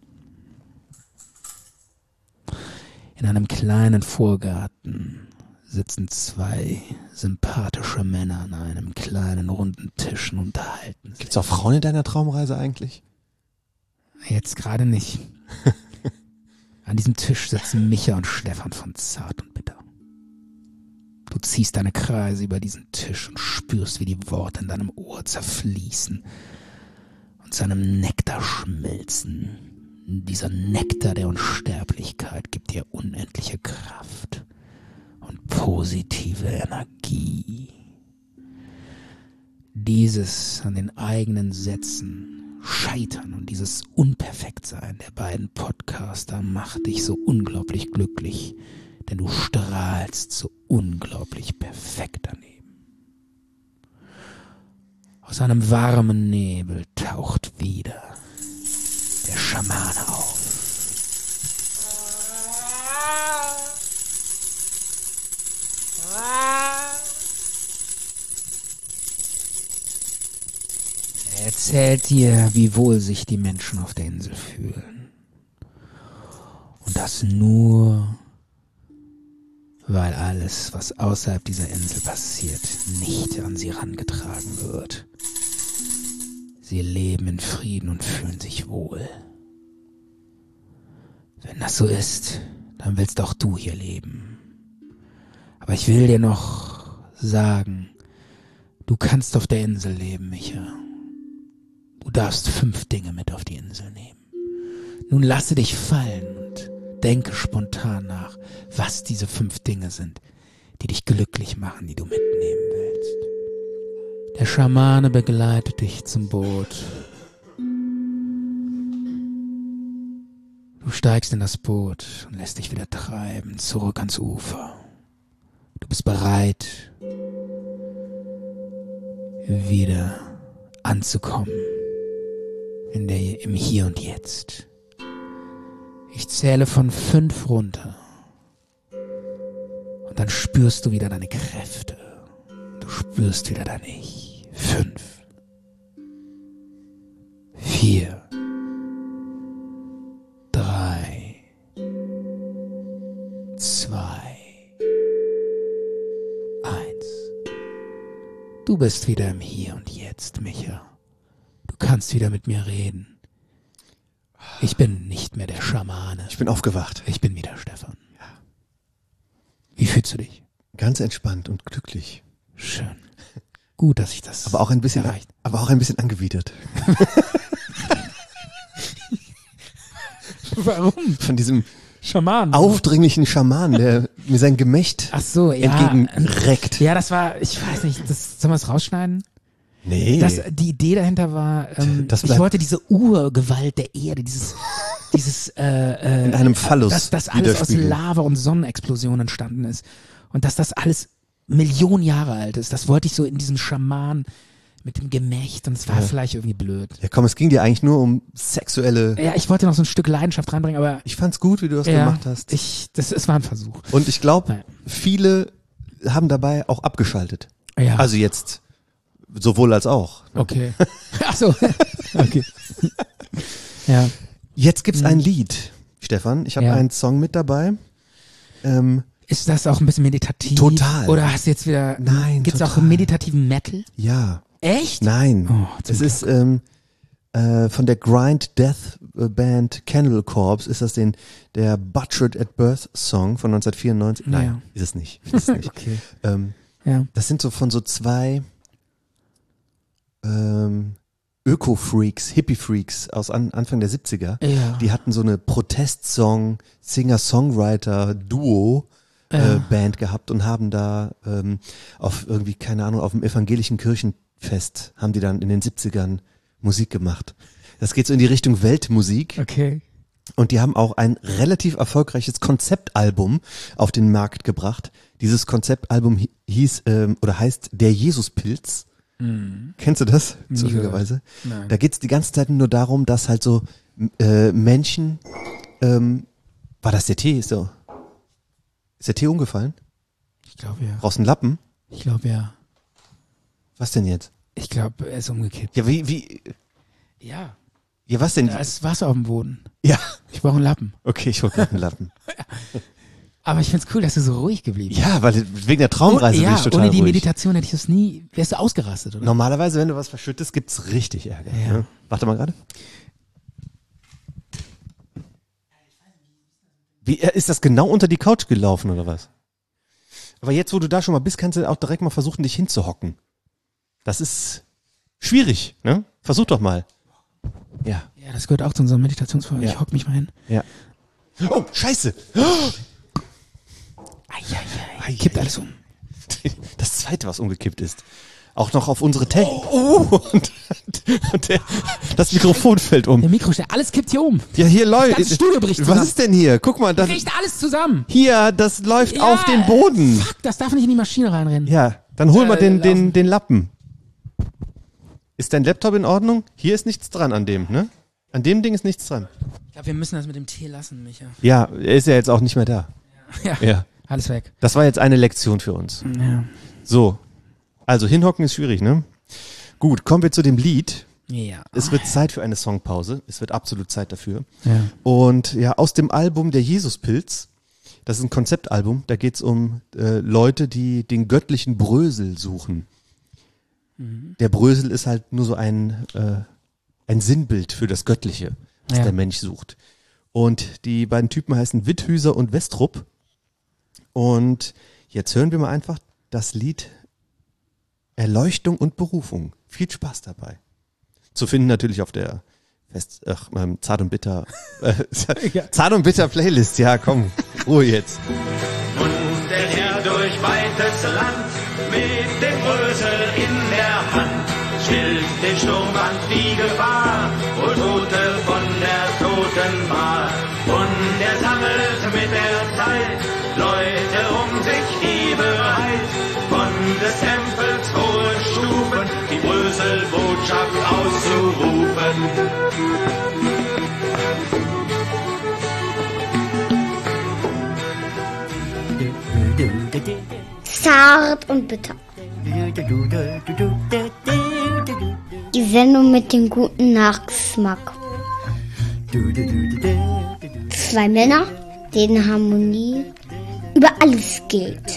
In einem kleinen Vorgarten sitzen zwei sympathische Männer an einem kleinen runden Tisch und unterhalten sich. Gibt's auch Frauen in deiner Traumreise eigentlich? Jetzt gerade nicht. An diesem Tisch sitzen Micha und Stefan von Zart und Bitter. Du ziehst deine Kreise über diesen Tisch und spürst, wie die Worte in deinem Ohr zerfließen und zu einem Nektar schmilzen. Dieser Nektar der Unsterblichkeit gibt dir unendliche Kraft und positive Energie. Dieses an den eigenen Sätzen scheitern und dieses Unperfektsein der beiden Podcaster macht dich so unglaublich glücklich, denn du strahlst so unglaublich perfekt daneben. Aus einem warmen Nebel taucht wieder der Schamane auf. Er erzählt dir, wie wohl sich die Menschen auf der Insel fühlen. Und das nur, weil alles, was außerhalb dieser Insel passiert, nicht an sie herangetragen wird. Sie leben in Frieden und fühlen sich wohl. Wenn das so ist, dann willst auch du hier leben. Aber ich will dir noch sagen, du kannst auf der Insel leben, Micha. Du darfst 5 Dinge mit auf die Insel nehmen. Nun lasse dich fallen und denke spontan nach, was diese 5 Dinge sind, die dich glücklich machen, die du mitnehmen willst. Der Schamane begleitet dich zum Boot. Du steigst in das Boot und lässt dich wieder treiben, zurück ans Ufer. Du bist bereit, wieder anzukommen im Hier und Jetzt. Ich zähle von 5 runter. Und dann spürst du wieder deine Kräfte. Du spürst wieder dein Ich. 5, 4, 3, 2, 1. Du bist wieder im Hier und Jetzt, Micha. Du kannst wieder mit mir reden. Ich bin nicht mehr der Schamane. Ich bin aufgewacht. Ich bin wieder Stefan. Ja. Wie fühlst du dich? Ganz entspannt und glücklich. Schön. Gut, dass ich das Aber auch ein bisschen, erreicht. aber auch ein bisschen angewidert. Warum? Von diesem Schaman. aufdringlichen Schaman, der mir sein Gemächt Ach so, ja. entgegenreckt. Ja, das war, ich weiß nicht, sollen wir es rausschneiden? Nee. Die Idee dahinter war, Das ich bleibt- wollte diese Urgewalt der Erde, dieses in einem Phallus dass alles aus widerspiegeln. Lava und Sonnenexplosionen entstanden ist und dass das alles Millionen Jahre alt ist. Das wollte ich so in diesem Schaman mit dem Gemächt und es war vielleicht irgendwie blöd. Ja komm, es ging dir eigentlich nur um sexuelle... Ja, ich wollte noch so ein Stück Leidenschaft reinbringen, aber Ich fand's gut, wie du das ja, gemacht hast. es war ein Versuch. Und ich glaube, Nein. viele haben dabei auch abgeschaltet. Ja. Also jetzt sowohl als auch. Okay. Ach so. Okay. Ja. Jetzt gibt's ein Lied, Stefan. Ich habe Ja. einen Song mit dabei. Ist das auch ein bisschen meditativ? Total. Oder hast du jetzt wieder... Nein, Gibt's auch total. meditativen Metal? Ja. Echt? Nein. Oh, zum es ist von der Grind Death Band Cannibal Corpse ist das der Butchered at Birth Song von 1994. Nein, Ja. ist es nicht. Ist es nicht. Okay. Das sind so von so 2 Öko-Freaks, Hippie-Freaks aus Anfang der 70er. Ja. Die hatten so eine Protestsong, Singer-Songwriter-Duo Band gehabt und haben da auf irgendwie, keine Ahnung, auf dem evangelischen Kirchenfest haben die dann in den 70ern Musik gemacht. Das geht so in die Richtung Weltmusik. Okay. Und die haben auch ein relativ erfolgreiches Konzeptalbum auf den Markt gebracht. Dieses Konzeptalbum heißt Der Jesuspilz. Kennst du das? Zufälligerweise. Nein. Da geht's die ganze Zeit nur darum, dass halt so Menschen, war das der Tee? Ist der Tee umgefallen? Ich glaube ja. Brauchst du einen Lappen? Ich glaube ja. Was denn jetzt? Ich glaube, er ist umgekippt. Ja, wie, Ja. ja, was denn? Da ist Wasser auf dem Boden. Ja, Ich brauche einen Lappen. okay, ich hol grad einen Lappen. Aber ich find's cool, dass du so ruhig geblieben bist. Ja, weil wegen der Traumreise bin ich total ohne die ruhig. Meditation hätte ich das nie, wärst du ausgerastet, oder? Normalerweise, wenn du was verschüttest, gibt's richtig Ärger. Ja. Ne? Warte mal gerade. Wie, ist das genau unter die Couch gelaufen oder was? Aber jetzt, wo du da schon mal bist, kannst du auch direkt mal versuchen, dich hinzuhocken. Das ist schwierig, ne? Versuch doch mal. Ja. Ja, das gehört auch zu unserem Meditationsfolge. Ja. Ich hock mich mal hin. Ja. Oh, scheiße. Eieiei. Kippt alles um. Das zweite, was umgekippt ist. Auch noch auf unsere und das Mikrofon fällt um. Der Mikroständer, alles kippt hier um. Ja, hier läuft. Das Studio bricht zusammen. Was ist denn hier? Guck mal, das Bricht alles zusammen. hier, das läuft Ja, auf den Boden. Fuck, das darf nicht in die Maschine reinrennen. Ja, dann hol mal den laufen. Lappen. Ist dein Laptop in Ordnung? Hier ist nichts dran an dem, ne? An dem Ding ist nichts dran. Ich glaube, wir müssen das mit dem Tee lassen, Micha. Ja, er ist ja jetzt auch nicht mehr da. Ja, Ja. alles weg. Das war jetzt eine Lektion für uns. Ja. So. Also hinhocken ist schwierig, ne? Gut, kommen wir zu dem Lied. Ja. Es wird Zeit für eine Songpause. Es wird absolut Zeit dafür. Ja. Und ja, aus dem Album Der Jesuspilz, das ist ein Konzeptalbum, da geht's um Leute, die den göttlichen Brösel suchen. Der Brösel ist halt nur so ein Sinnbild für das Göttliche, das Ja. der Mensch sucht. Und die beiden Typen heißen Witthüser und Westrup. Und jetzt hören wir mal einfach das Lied Erleuchtung und Berufung. Viel Spaß dabei. Zu finden natürlich auf der Zart und Bitter Zart und Bitter Playlist. Ja, komm, Ruhe jetzt. Und der Herr durch weites Land mit dem Brösel in der Hand stillt den Sturm an die Gefahr, wohl Tote von der Totenbar. Und er sammelt mit der Zeit Leute um sich, die bereit von des Tempels hohe Stufen die Bröselbotschaft auszurufen. Zart und bitter. Die Sendung mit dem guten Nachgeschmack. Zwei Männer, denen Harmonie über alles gilt.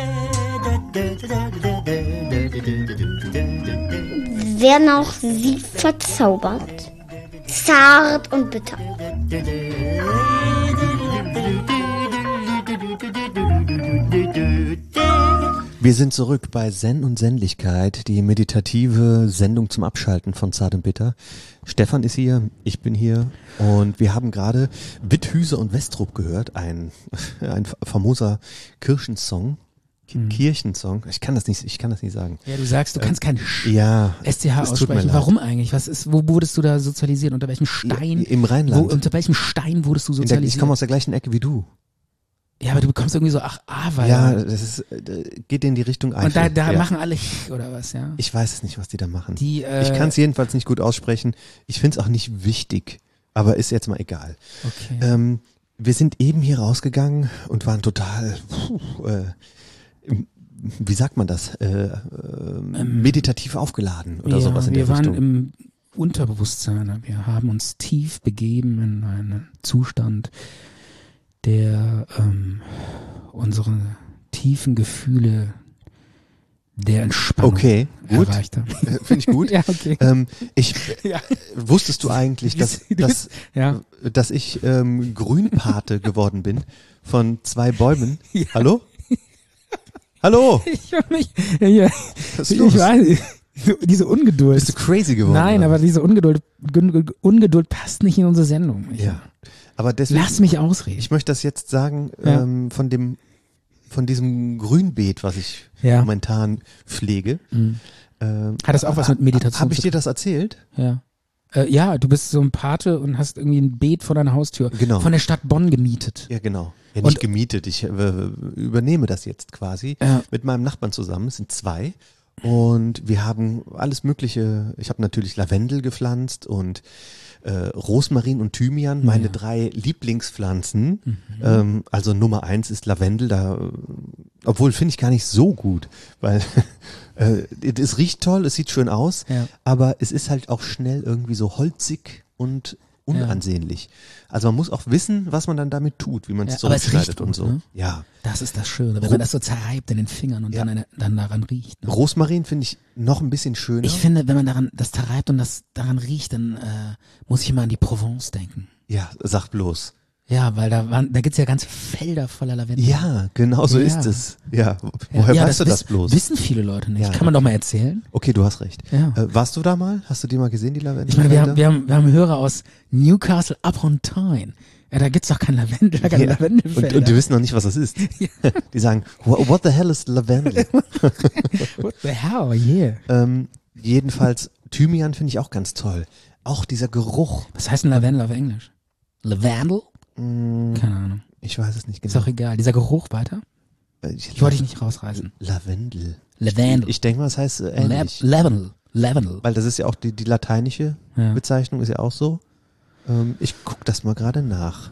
Werden auch sie verzaubert. Zart und bitter. Wir sind zurück bei Zen und Sinnlichkeit, die meditative Sendung zum Abschalten von Zart und Bitter. Stefan ist hier, ich bin hier und wir haben gerade Witthüser und Westrup gehört, ein famoser Kirchensong. Kirchensong. Ich kann das nicht sagen. Ja, du sagst, du kannst kein Ja, SCH es tut mir aussprechen. leid. Warum eigentlich? Wo wurdest du da sozialisiert? Unter welchem Stein? Im Rheinland. Unter welchem Stein wurdest du sozialisiert? Ich komme aus der gleichen Ecke wie du. Ja, aber du bekommst irgendwie so, weil. Ja, das ist, geht in die Richtung und Eifel. da ja. machen alle oder was, ja? Ich weiß es nicht, was die da machen. Die, ich kann es jedenfalls nicht gut aussprechen. Ich finde es auch nicht wichtig, aber ist jetzt mal egal. Okay. Wir sind eben hier rausgegangen und waren total, wie sagt man das, meditativ aufgeladen oder sowas in der wir Richtung. waren im Unterbewusstsein. Wir haben uns tief begeben in einen Zustand, der unsere tiefen Gefühle der Entspannung Okay, gut. erreicht haben. Finde ich gut. Ja, okay. Ja. Wusstest du eigentlich, Ja. dass ich Grünpate geworden bin von 2 Bäumen? Ja. Hallo? Hallo? Ich hab mich, ja, Was ist ich los? weiß, diese Ungeduld. Bist du crazy geworden? Nein, oder? aber diese Ungeduld passt nicht in unsere Sendung. Ja. Aber deswegen, Lass mich ausreden. ich möchte das jetzt sagen, Ja. von diesem Grünbeet, was ich Ja. momentan pflege. Hat das auch was mit Meditation Habe ich zu dir das erzählt? Ja. Ja, du bist so ein Pate und hast irgendwie ein Beet vor deiner Haustür. Genau. Von der Stadt Bonn gemietet. Ja, genau. Ja, nicht Und- gemietet. Ich übernehme das jetzt quasi Ja. mit meinem Nachbarn zusammen. Es sind 2. Und wir haben alles Mögliche. Ich habe natürlich Lavendel gepflanzt und Rosmarin und Thymian, meine 3 Lieblingspflanzen. Also Nummer 1 ist Lavendel, obwohl finde ich gar nicht so gut, weil es riecht toll, es sieht schön aus, Ja. aber es ist halt auch schnell irgendwie so holzig und unansehnlich. Also man muss auch wissen, was man dann damit tut, wie man es Ja, aber es zurückschneidet riecht und gut, so. ne? Ja. Das ist das Schöne, wenn man das so zerreibt in den Fingern und dann daran riecht. Ne? Rosmarin finde ich noch ein bisschen schöner. Ich finde, wenn man das zerreibt und das daran riecht, dann muss ich immer an die Provence denken. Ja, sag bloß. Ja, weil da gibt's ja ganze Felder voller Lavendel. Ja, genau so Ja. ist es. Ja, woher weißt du das bloß? Wissen viele Leute nicht. Ja, Kann man doch mal erzählen. Okay, du hast recht. Ja. Warst du da mal? Hast du die mal gesehen, die Lavendel? Ich meine, wir haben Hörer aus Newcastle upon Tyne. Ja, da gibt's doch kein Lavendel, da keine Lavendelfelder. Und die wissen noch nicht, was das ist. Die sagen, what the hell is Lavendel? What the hell, yeah. Jedenfalls, Thymian finde ich auch ganz toll. Auch dieser Geruch. Was heißt denn Lavendel auf Englisch? Lavendel? Keine Ahnung. Ich weiß es nicht Ist genau. auch egal. Dieser Geruch weiter? Ich wollte dich nicht rausreißen. Lavendel. Lavendel. Ich denke mal, es heißt ähnlich. Lavendel. Weil das ist ja auch die lateinische Ja. Bezeichnung, ist ja auch so. Ich gucke das mal gerade nach.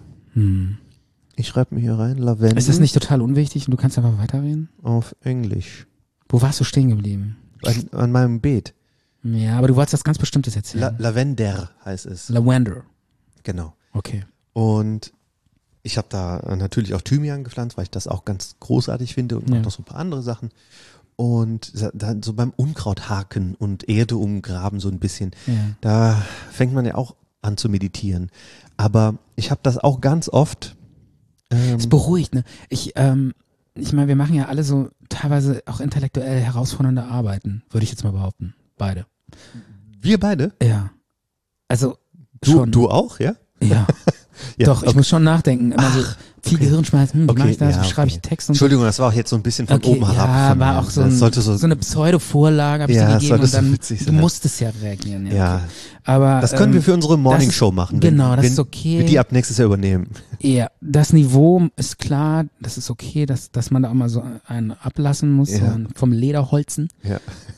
Ich schreibe mir hier rein, Lavendel Ist das nicht total unwichtig und du kannst einfach weiterreden? auf Englisch. Wo warst du stehen geblieben? An meinem Beet. Ja, aber du wolltest was ganz Bestimmtes erzählen. Lavender heißt es. Lavender. Genau. Okay. Und ich habe da natürlich auch Thymian gepflanzt, weil ich das auch ganz großartig finde und Ja. noch so ein paar andere Sachen. Und dann so beim Unkrauthaken und Erde umgraben so ein bisschen, Ja. da fängt man ja auch an zu meditieren. Aber ich habe das auch ganz oft. Es beruhigt, ne? Ich meine, wir machen ja alle so teilweise auch intellektuell herausfordernde Arbeiten, würde ich jetzt mal behaupten. Beide. Wir beide? Ja. Also schon. Du auch, ja? Ja. Ja, Doch, ich okay. muss schon nachdenken. Immer so viel Gehirnschmalz, wie mache ich das, ja, wie schreibe ich okay. Text und Entschuldigung, das war auch jetzt so ein bisschen von okay, oben herab. ja, von war mir. auch so, Das sollte so eine Pseudo-Vorlage habe ich Ja, dir das gegeben sollte und so dann, witzig du sein. musstest ja reagieren. Ja, Ja. okay. Aber, Das können wir für unsere Morning-Show machen. Genau, das wenn ist okay. Wir die ab nächstes Jahr übernehmen. Ja, das Niveau ist klar, das ist okay, dass man da auch mal so einen ablassen muss, Ja. so vom Lederholzen. Ja.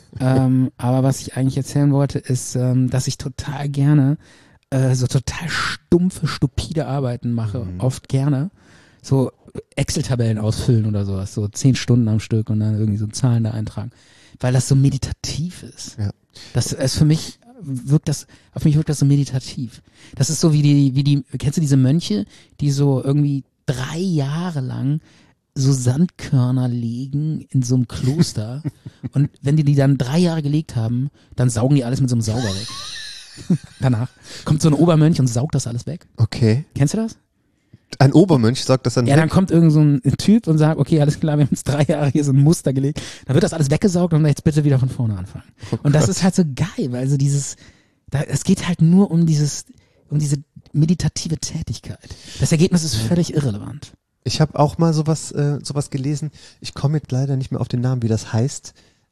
Aber was ich eigentlich erzählen wollte, ist, dass ich total gerne so total stumpfe, stupide Arbeiten mache, oft gerne. So Excel-Tabellen ausfüllen oder sowas, so 10 Stunden am Stück und dann irgendwie so Zahlen da eintragen. Weil das so meditativ ist. Ja. Das ist auf mich wirkt das so meditativ. Das ist so kennst du diese Mönche, die so irgendwie 3 Jahre lang so Sandkörner legen in so einem Kloster und wenn die dann 3 Jahre gelegt haben, dann saugen die alles mit so einem Sauger weg. Danach kommt so ein Obermönch und saugt das alles weg. Okay. Kennst du das? Ein Obermönch sagt das dann Ja, weg? dann kommt irgend so ein Typ und sagt, okay, alles klar, wir haben jetzt 3 Jahre hier so ein Muster gelegt. Dann wird das alles weggesaugt und jetzt bitte wieder von vorne anfangen. Und das ist halt so geil, weil so es geht halt nur um diese meditative Tätigkeit. Das Ergebnis ist völlig irrelevant. Ich habe auch mal sowas gelesen. Ich komme jetzt leider nicht mehr auf den Namen, wie das heißt.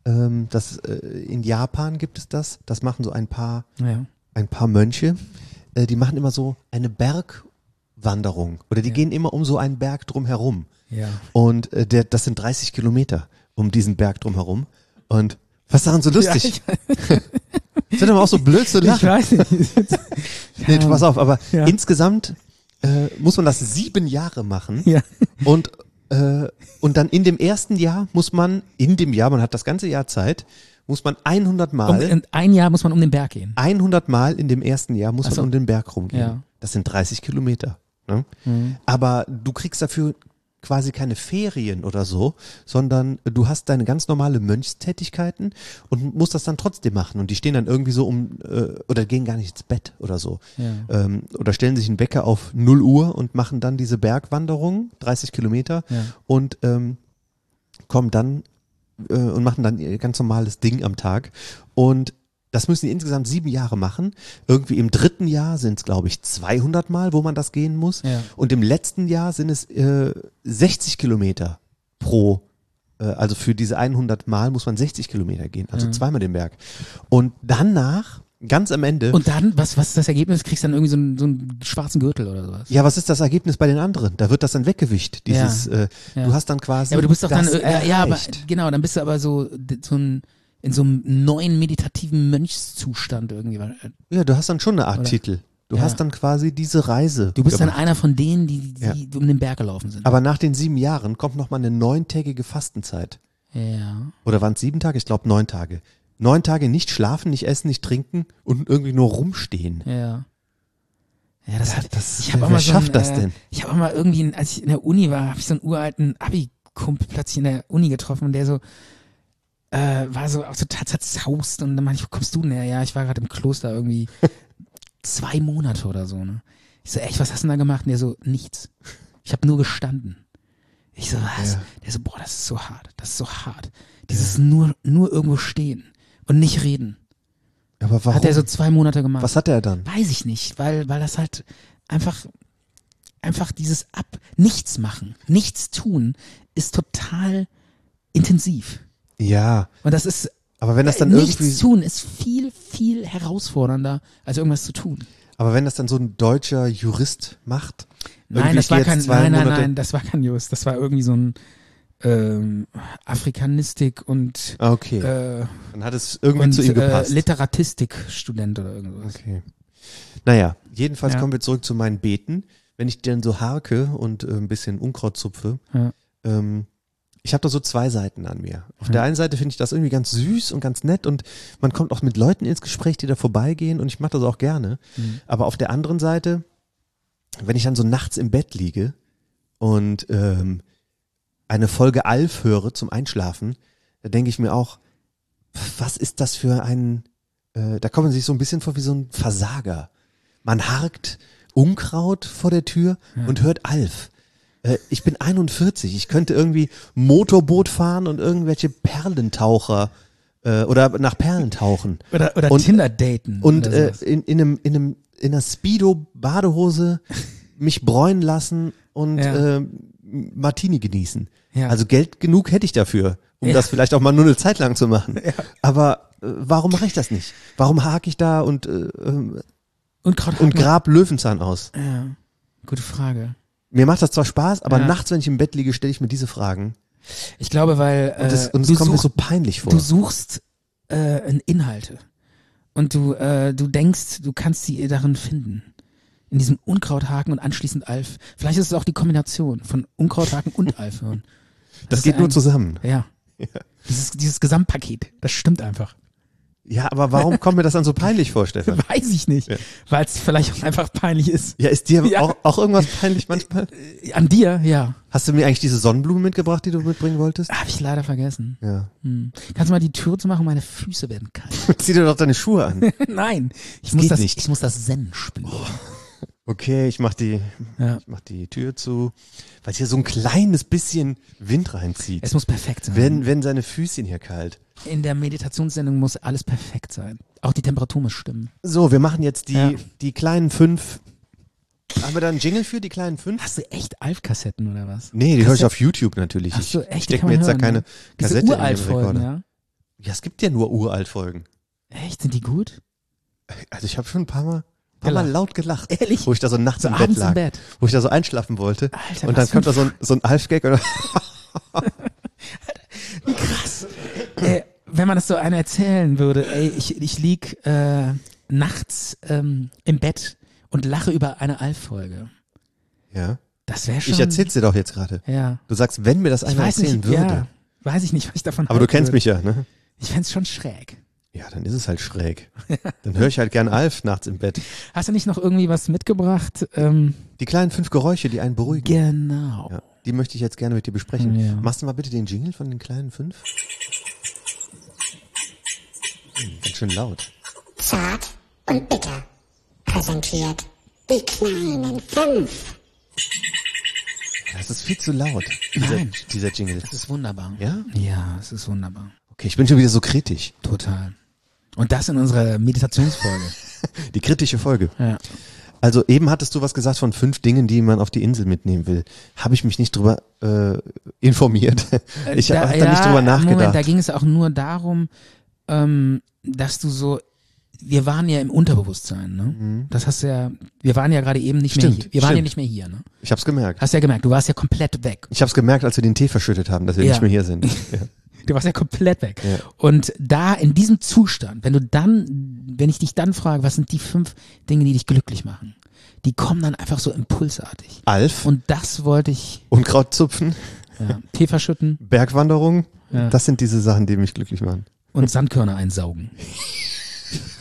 In Japan gibt es das. Das machen so ein paar Mönche. Die machen immer so eine Bergwanderung. Oder die gehen immer um so einen Berg drum herum. Ja. Und das sind 30 Kilometer um diesen Berg drum herum. Und was ist daran so lustig? Sind aber auch so blöd zu Ich lachen. weiß nicht. Nee, pass auf, aber Ja. insgesamt muss man das 7 Jahre machen. Ja. Und dann in dem ersten Jahr man hat das ganze Jahr Zeit, muss man 100 Mal, In ein Jahr muss man um den Berg gehen. 100 Mal in dem ersten Jahr muss Ach so. man um den Berg rumgehen. Ja. Das sind 30 Kilometer. Ne? Aber du kriegst dafür quasi keine Ferien oder so, sondern du hast deine ganz normale Mönchstätigkeiten und musst das dann trotzdem machen. Und die stehen dann irgendwie so oder gehen gar nicht ins Bett oder so. Ja. Oder stellen sich einen Wecker auf 0 Uhr und machen dann diese Bergwanderung, 30 Kilometer Ja. und kommen dann und machen dann ihr ganz normales Ding am Tag. Und das müssen die insgesamt 7 Jahre machen. Irgendwie im 3. Jahr sind es, glaube ich, 200 Mal, wo man das gehen muss. Ja. Und im letzten Jahr sind es 60 Kilometer also für diese 100 Mal muss man 60 Kilometer gehen, also zweimal den Berg. Und danach, ganz am Ende. Und dann, was ist das Ergebnis? Kriegst du dann irgendwie so einen schwarzen Gürtel oder sowas? Ja, was ist das Ergebnis bei den anderen? Da wird das dann weggewischt. Dieses, Ja. du hast dann quasi. Ja, aber du bist doch dann, das ja, aber erreicht. genau, dann bist du aber in so einem neuen meditativen Mönchszustand irgendwie. Ja, du hast dann schon eine Art Oder- Titel. Du Ja. hast dann quasi diese Reise. Du bist dann gemacht. einer von denen, die Ja. um den Berg gelaufen sind. Aber nach den 7 Jahren kommt nochmal eine 9-tägige Fastenzeit. Ja. Oder waren es 7 Tage? Ich glaube 9 Tage. 9 Tage nicht schlafen, nicht essen, nicht trinken und irgendwie nur rumstehen. Ja. Ja, das hat, ich hab wer auch mal schafft das denn? Ich habe auch mal irgendwie, als ich in der Uni war, habe ich so einen uralten Abi-Kumpel plötzlich in der Uni getroffen und der so, war so auch total zerzaust und dann meinte ich, wo kommst du denn her? Ja, ich war gerade im Kloster irgendwie 2 Monate oder so, ne? Ich so, echt, was hast du denn da gemacht? Und der so, nichts. Ich habe nur gestanden. Ich so, was? Ja. Der so, boah, das ist so hart. Dieses nur irgendwo stehen und nicht reden. Aber warum? Hat er so 2 Monate gemacht. Was hat er dann? Weiß ich nicht, weil das halt einfach dieses nichts machen, nichts tun, ist total intensiv. Ja, Und das ist, aber wenn das dann nichts irgendwie, tun ist viel, viel herausfordernder, als irgendwas zu tun. aber wenn das dann so ein deutscher Jurist macht, Nein, irgendwie, das ich war gehe kein, jetzt 2 Monate, nein, das war kein Just. Das war irgendwie so ein Afrikanistik und Okay, dann hat es irgendwie zu ihm gepasst. Literatistik-Student oder irgendwas. Okay. Naja, jedenfalls Ja. kommen wir zurück zu meinen Beeten. Wenn ich dann so harke und ein bisschen Unkraut zupfe, Ja. ich habe da so 2 Seiten an mir. Auf der einen Seite finde ich das irgendwie ganz süß und ganz nett und man kommt auch mit Leuten ins Gespräch, die da vorbeigehen und ich mache das auch gerne. Aber auf der anderen Seite, wenn ich dann so nachts im Bett liege und eine Folge Alf höre zum Einschlafen, da denke ich mir auch, was ist das für ein, da kommt man sich so ein bisschen vor wie so ein Versager. Man harkt Unkraut vor der Tür und hört Alf. Ich bin 41, ich könnte irgendwie Motorboot fahren und irgendwelche Perlentaucher oder nach Perlen tauchen. Oder Und- Tinder daten. Und oder sowas. in einer Speedo-Badehose mich bräunen lassen und Ja. Martini genießen. Ja. Also Geld genug hätte ich dafür, um Ja. das vielleicht auch mal nur eine Zeit lang zu machen. Aber warum mache ich das nicht? Warum hake ich da und grab Löwenzahn aus? Ja, gute Frage. Mir macht das zwar Spaß, aber Ja. nachts, wenn ich im Bett liege, stelle ich mir diese Fragen. Ich glaube, weil Und es du kommt mir suchst, so peinlich vor. du suchst Inhalte und du denkst, du kannst sie darin finden. In diesem Unkrauthaken und anschließend Alf. Vielleicht ist es auch die Kombination von Unkrauthaken und Alf hören. Das ist geht nur ein- zusammen. Ja. Dieses Gesamtpaket, das stimmt einfach. Ja, aber warum kommt mir das dann so peinlich vor, Stefan? Weiß ich nicht, Ja. weil es vielleicht auch einfach peinlich ist. Ja, ist dir Ja. auch irgendwas peinlich manchmal? An dir, ja. Hast du mir eigentlich diese Sonnenblume mitgebracht, die du mitbringen wolltest? Habe ich leider vergessen. Ja. Kannst du mal die Tür zu machen? Meine Füße werden kalt. Zieh dir doch deine Schuhe an. Nein, ich geht muss nicht. ich muss das Zen spüren. Okay, ich mach die Tür zu, weil hier so ein kleines bisschen Wind reinzieht. Es muss perfekt sein. Wenn seine Füßchen hier kalt. In der Meditationssendung muss alles perfekt sein. Auch die Temperatur muss stimmen. So, wir machen jetzt Ja. die kleinen 5. Haben wir da einen Jingle für die kleinen 5? Hast du echt Alf-Kassetten oder was? Nee, die höre ich auf YouTube natürlich. Ach so, echt? Ich Die steck kann mir man jetzt da hören, keine ne? Diese Kassette in den Uralt-Folgen, Rekorder. ja? Ja, es gibt ja nur Uralt-Folgen. Echt? Sind die gut? Also ich habe schon ein paar Mal Gelacht. laut gelacht. Ehrlich? Wo ich da so nachts So im Bett abends lag. im Bett. Wo ich da so einschlafen wollte. Alter, und dann was für kommt da so ein Alf-Gag oder Krass. Wenn man das so einer erzählen würde, ey, ich lieg nachts im Bett und lache über eine Alf-Folge. Ja. Das wäre schon... Ich erzähl's dir doch jetzt gerade. Ja. Du sagst, wenn mir das Ich einer weiß erzählen nicht, würde. ja, weiß ich nicht, was ich davon Aber du halten kennst würde. mich ja, ne? Ich fänd's schon schräg. Ja, dann ist es halt schräg. Dann höre ich halt gern Alf nachts im Bett. Hast du nicht noch irgendwie was mitgebracht? Die kleinen 5 Geräusche, die einen beruhigen. Genau. Ja, die möchte ich jetzt gerne mit dir besprechen. Ja. Machst du mal bitte den Jingle von den kleinen 5? Ganz schön laut. Zart und bitter präsentiert die kleinen 5. Das ist viel zu laut, Nein. dieser Jingle. Das ist wunderbar. Ja? Ja, es ist wunderbar. Okay, ich bin schon wieder so kritisch. Total. Und das in unserer Meditationsfolge. Die kritische Folge. Ja. Also eben hattest du was gesagt von 5 Dingen, die man auf die Insel mitnehmen will. Habe ich mich nicht drüber informiert. Ich habe da nicht drüber nachgedacht. Moment, da ging es auch nur darum, dass du so, wir waren ja im Unterbewusstsein, ne? Das hast du ja, wir waren ja gerade eben nicht mehr Stimmt, hier. Wir waren ja stimmt. nicht mehr hier, ne? Ich habe es gemerkt. Hast ja gemerkt, du warst ja komplett weg. Ich habe es gemerkt, als wir den Tee verschüttet haben, dass wir Ja. nicht mehr hier sind. Ja. Du warst ja komplett weg. Ja. Und da, in diesem Zustand, wenn ich dich dann frage, was sind die 5 Dinge, die dich glücklich machen? Die kommen dann einfach so impulsartig. Alf, Und das wollte ich, Unkrautzupfen, ja, Tee verschütten Bergwanderung, Ja. das sind diese Sachen, die mich glücklich machen. und Sandkörner einsaugen.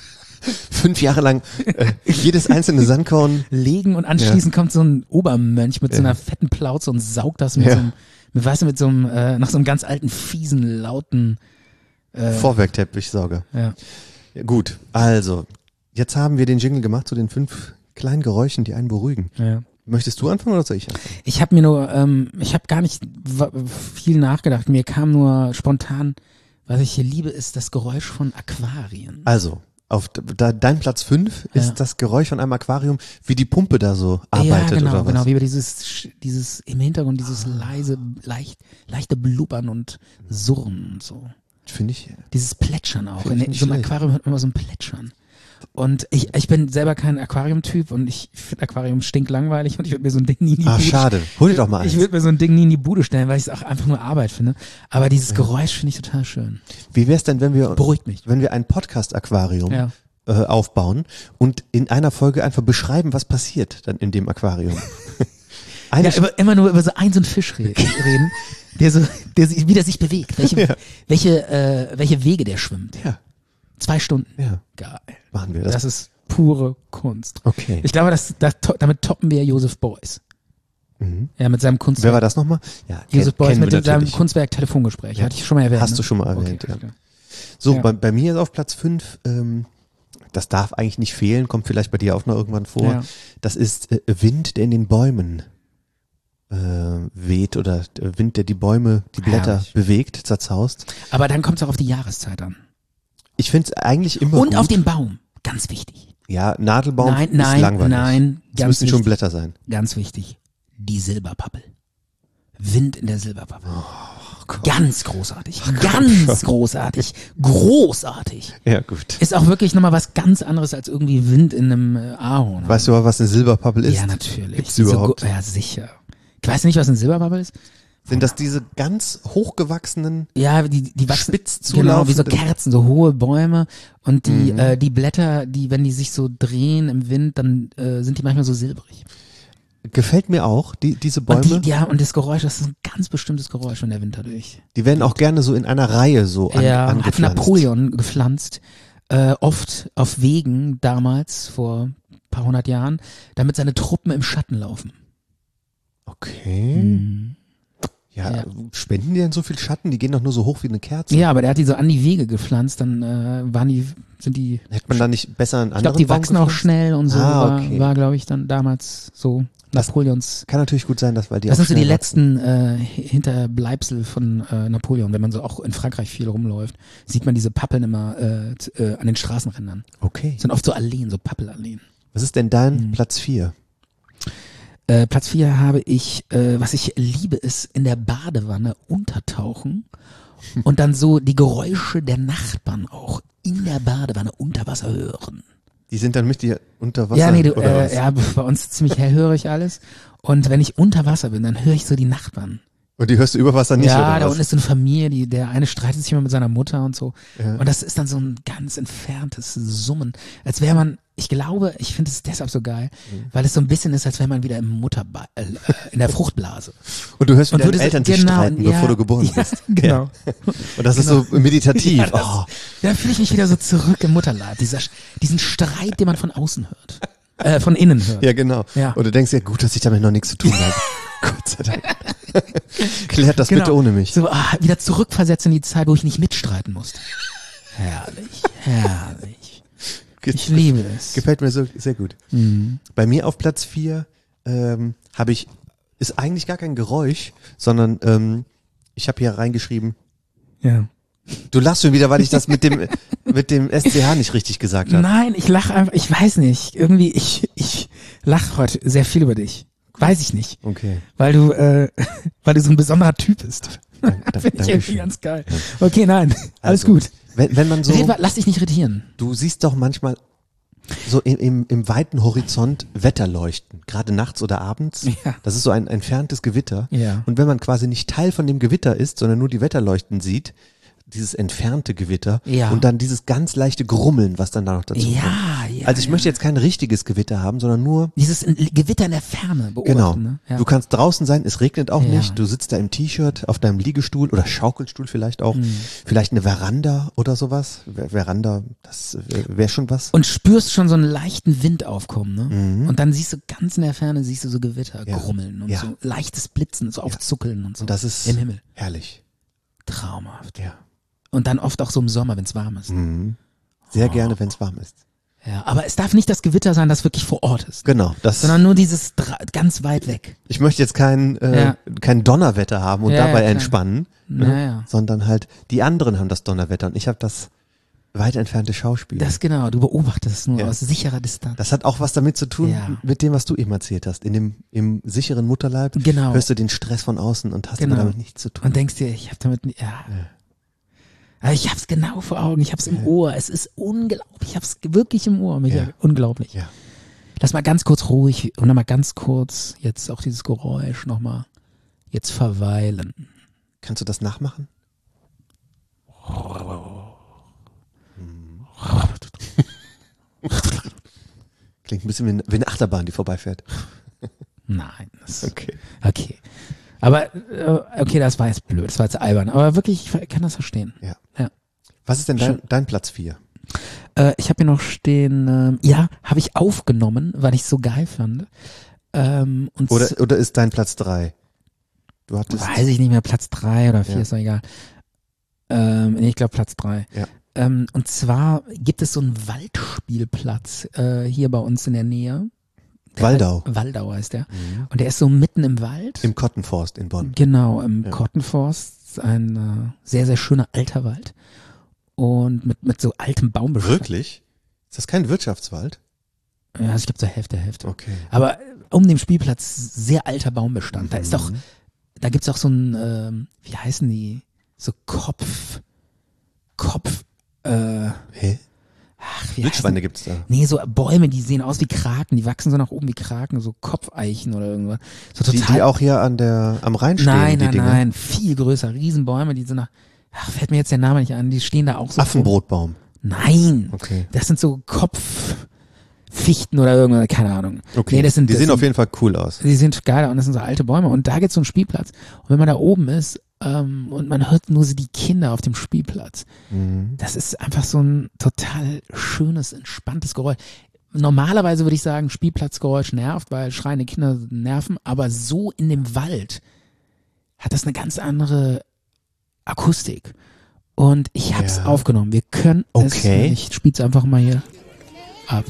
5 Jahre lang jedes einzelne Sandkorn. legen und anschließend kommt so ein Obermönch mit so einer fetten Plauze und saugt das mit Ja. so einem, mit so einem, nach so einem ganz alten, fiesen, lauten, Vorwerkteppichsauger. ja. Ja, gut, also, jetzt haben wir den Jingle gemacht zu den 5 kleinen Geräuschen, die einen beruhigen. Ja. Möchtest du anfangen oder soll ich anfangen? Ich habe mir nur, ich habe gar nicht viel nachgedacht. Mir kam nur spontan, was ich hier liebe, ist das Geräusch von Aquarien. Also, dein Platz 5 ist Ja. das Geräusch von einem Aquarium, wie die Pumpe da so arbeitet genau, oder was? genau, wie über dieses im Hintergrund, dieses leichte Blubbern und Surren und so. Finde ich. Dieses Plätschern auch. Find ich In nicht so einem schlecht. Aquarium hört man immer so ein Plätschern. Und ich bin selber kein Aquarium-Typ und ich finde Aquarium stinklangweilig und ich würde mir so ein Ding nie in die Ah, Bude schade. Hol dir doch mal eins. Ich würde mir so ein Ding nie in die Bude stellen, weil ich es auch einfach nur Arbeit finde. Aber dieses Geräusch finde ich total schön. Wie wär's denn, wenn wir Beruhigt mich. ein Podcast-Aquarium Ja. Aufbauen und in einer Folge einfach beschreiben, was passiert dann in dem Aquarium? Ja, immer nur über so einen Fisch reden, wie der sich bewegt, welche Wege der schwimmt. Ja, 2 Stunden. ja, Geil. machen wir das. Das ist pure Kunst. Okay. Ich glaube, damit toppen wir Joseph Beuys. Ja, mit seinem Wer Kunstwerk. war das nochmal? Ja, Joseph Beuys kennen mit wir seinem natürlich. Kunstwerk Telefongespräch. Hatte ich schon mal erwähnt. Hast ne? du schon mal erwähnt, Okay, ja. klar. So, Ja. bei mir ist auf Platz 5, das darf eigentlich nicht fehlen, kommt vielleicht bei dir auch noch irgendwann vor. Ja. Das ist Wind, der in den Bäumen weht oder Wind, der die Bäume, die Blätter Herrlich. bewegt, zerzaust. Aber dann kommt es auch auf die Jahreszeit an. Ich finde es eigentlich immer Und gut. auf den Baum. Ganz wichtig. Ja, Nadelbaum Nein, ist nein, langweilig. nein, Es ganz müssen schon wichtig. Blätter sein. Ganz wichtig. Die Silberpappel. Wind in der Silberpappel. Oh Ganz großartig. Ganz großartig. Großartig. Ja, gut. Ist auch wirklich nochmal was ganz anderes als irgendwie Wind in einem Ahorn. Weißt du aber, was eine Silberpappel ist? Ja, natürlich. Gibt's Diese überhaupt? Ja, sicher. Ich weiß nicht, was ein Silberpappel ist. Sind das diese ganz hochgewachsenen, Ja, die wachsen spitz genau wie so zulaufenden- Kerzen, so hohe Bäume und die Blätter, wenn die sich so drehen im Wind, dann sind die manchmal so silbrig. gefällt mir auch, diese Und Bäume, und das Geräusch, das ist ein ganz bestimmtes Geräusch, wenn der Wind da durch. die werden auch gerne so in einer Reihe so Hat angepflanzt. Napoleon gepflanzt, oft auf Wegen damals, vor ein paar hundert Jahren, damit seine Truppen im Schatten laufen. Okay. Ja, Ja. spenden die denn so viel Schatten? Die gehen doch nur so hoch wie eine Kerze. Ja, aber der hat die so an die Wege gepflanzt, dann sind die, Hätte man da nicht besser einen ich anderen glaube, die Baum wachsen auch gepflanzt? schnell und so, Ah, okay. war glaube ich, dann damals so Das- Napoleons. Kann natürlich gut sein, dass weil die Das auch sind so die schnell wachsen. letzten Hinterbleibsel von Napoleon. Wenn man so auch in Frankreich viel rumläuft, sieht man diese Pappeln immer an den Straßenrändern. Okay. Das sind oft so Alleen, so Pappelalleen. Was ist denn dein Mhm. Platz 4? Platz 4 habe ich, was ich liebe, ist in der Badewanne untertauchen und dann so die Geräusche der Nachbarn auch in der Badewanne unter Wasser hören. Die sind dann mit dir unter Wasser? Ja, nee, oder was? ja, bei uns ziemlich hellhörig alles. Und wenn ich unter Wasser bin, dann höre ich so die Nachbarn. Und die hörst du über Wasser nicht, Ja, oder da was? unten ist so eine Familie, der eine streitet sich immer mit seiner Mutter und so. Ja. Und das ist dann so ein ganz entferntes Summen. Als wäre man, ich finde es deshalb so geil, weil es so ein bisschen ist, als wäre man wieder im in der Fruchtblase. Und du hörst, wie Und deine würde Eltern sich streiten, bevor du geboren bist. Genau. Und das ist so meditativ. Ja, das, Oh. Da fühle ich mich wieder so zurück im Mutterleib. Diesen Streit, den man von außen hört. Von innen hört. Ja, genau. Ja. Und du denkst ja, gut, dass ich damit noch nichts zu tun habe. Gott sei Dank. Klärt das Genau. bitte ohne mich. So, wieder zurückversetzt in die Zeit, wo ich nicht mitstreiten musste. Herrlich, herrlich. Ich liebe es. Gefällt mir so sehr gut. Mhm. Bei mir auf Platz 4 ist eigentlich gar kein Geräusch, sondern ich habe hier reingeschrieben, Ja. du lachst schon wieder, weil ich das mit dem SCH nicht richtig gesagt habe. Nein, ich lache einfach, ich weiß nicht. Irgendwie, ich lache heute sehr viel über dich. Weiß ich nicht. Okay. Weil du so ein besonderer Typ bist. Finde ich irgendwie Dankeschön. ganz geil. Okay, nein, alles Also, gut. Wenn man so, Lass dich nicht irritieren. du siehst doch manchmal so im weiten Horizont Wetter leuchten, gerade nachts oder abends. Ja. Das ist so ein entferntes Gewitter. Ja. Und wenn man quasi nicht Teil von dem Gewitter ist, sondern nur die Wetterleuchten sieht, dieses entfernte Gewitter Ja. und dann dieses ganz leichte Grummeln, was dann da noch dazu kommt. Ja. Also ich möchte jetzt kein richtiges Gewitter haben, sondern nur Dieses Gewitter in der Ferne beobachten. genau. Ne? Ja. Du kannst draußen sein, es regnet auch Ja. nicht. Du sitzt da im T-Shirt auf deinem Liegestuhl oder Schaukelstuhl vielleicht auch. Vielleicht eine Veranda oder sowas. Veranda, das wäre schon was. Und spürst schon so einen leichten Wind aufkommen, ne? Und dann siehst du ganz in der Ferne, siehst du so Gewitter Ja. grummeln und Ja. so leichtes Blitzen, so aufzuckeln und so. Und das ist im Himmel. herrlich. Traumhaft. Ja. Und dann oft auch so im Sommer, wenn es warm ist. Sehr gerne, wenn es warm ist. Ja, aber es darf nicht das Gewitter sein, das wirklich vor Ort ist. Genau. Sondern nur dieses ganz weit weg. Ich möchte jetzt kein Donnerwetter haben und Ja, dabei klar. entspannen, ne? Naja. Sondern halt die anderen haben das Donnerwetter und ich habe das weit entfernte Schauspiel. Das genau, du beobachtest es nur Ja. aus sicherer Distanz. Das hat auch was damit zu tun, Ja. mit dem, was du eben erzählt hast. Im sicheren Mutterleib Genau. hörst du den Stress von außen und hast Genau. aber damit nichts zu tun. Und denkst dir, ich habe damit, ja. Aber ich hab's genau vor Augen, ich hab's im Ohr. Es ist unglaublich, ich hab's wirklich im Ohr, Michael. Ja. Unglaublich. Ja. Lass mal ganz kurz ruhig und nochmal ganz kurz jetzt auch dieses Geräusch nochmal jetzt verweilen. Kannst du das nachmachen? Klingt ein bisschen wie eine Achterbahn, die vorbeifährt. Nein. Okay. Okay. Aber, okay, das war jetzt blöd, das war jetzt albern. Aber wirklich, ich kann das verstehen. Ja. Ja. Was ist denn Schön. dein Platz 4? Ich habe hier noch stehen, habe ich aufgenommen, weil ich es so geil fand. Und Oder ist dein Platz 3? Du hattest. weiß ich nicht mehr, Platz 3 oder 4, Ja. ist doch egal. Nee, ich glaube Platz 3. Ja. Und zwar gibt es so einen Waldspielplatz hier bei uns in der Nähe. Waldau. Waldau heißt der. Und der ist so mitten im Wald. Im Kottenforst in Bonn. Genau, im Ja. Kottenforst. Ein sehr, sehr schöner alter Wald. Und mit so altem Baumbestand. Wirklich? Ist das kein Wirtschaftswald? Ja, also ich glaube zur Hälfte. Okay. Aber um den Spielplatz sehr alter Baumbestand. Da ist doch, da gibt's auch so ein, wie heißen die? So Hä? wie Wildschweine heißen- gibt's da. Nee, so Bäume, die sehen aus wie Kraken, die wachsen so nach oben wie Kraken, so Kopfeichen oder irgendwas. So total. Die auch hier am Rhein stehen, nein, die nein, Dinge. nein, viel größer, Riesenbäume, die so nach, fällt mir jetzt der Name nicht an, die stehen da auch so. Affenbrotbaum. Nein, Okay. das sind so Kopffichten oder irgendwas, keine Ahnung. Okay. Nee, das sind, die das sehen sind, auf jeden Fall cool aus. Die sind geil und das sind so alte Bäume und da gibt's so einen Spielplatz. Und wenn man da oben ist und man hört nur so die Kinder auf dem Spielplatz, das ist einfach so ein total schönes, entspanntes Geräusch. Normalerweise würde ich sagen, Spielplatzgeräusch nervt, weil schreiende Kinder nerven, aber so in dem Wald hat das eine ganz andere Akustik. Und ich hab's Ja. aufgenommen. Wir können Okay. es, ich spiel's einfach mal hier ab.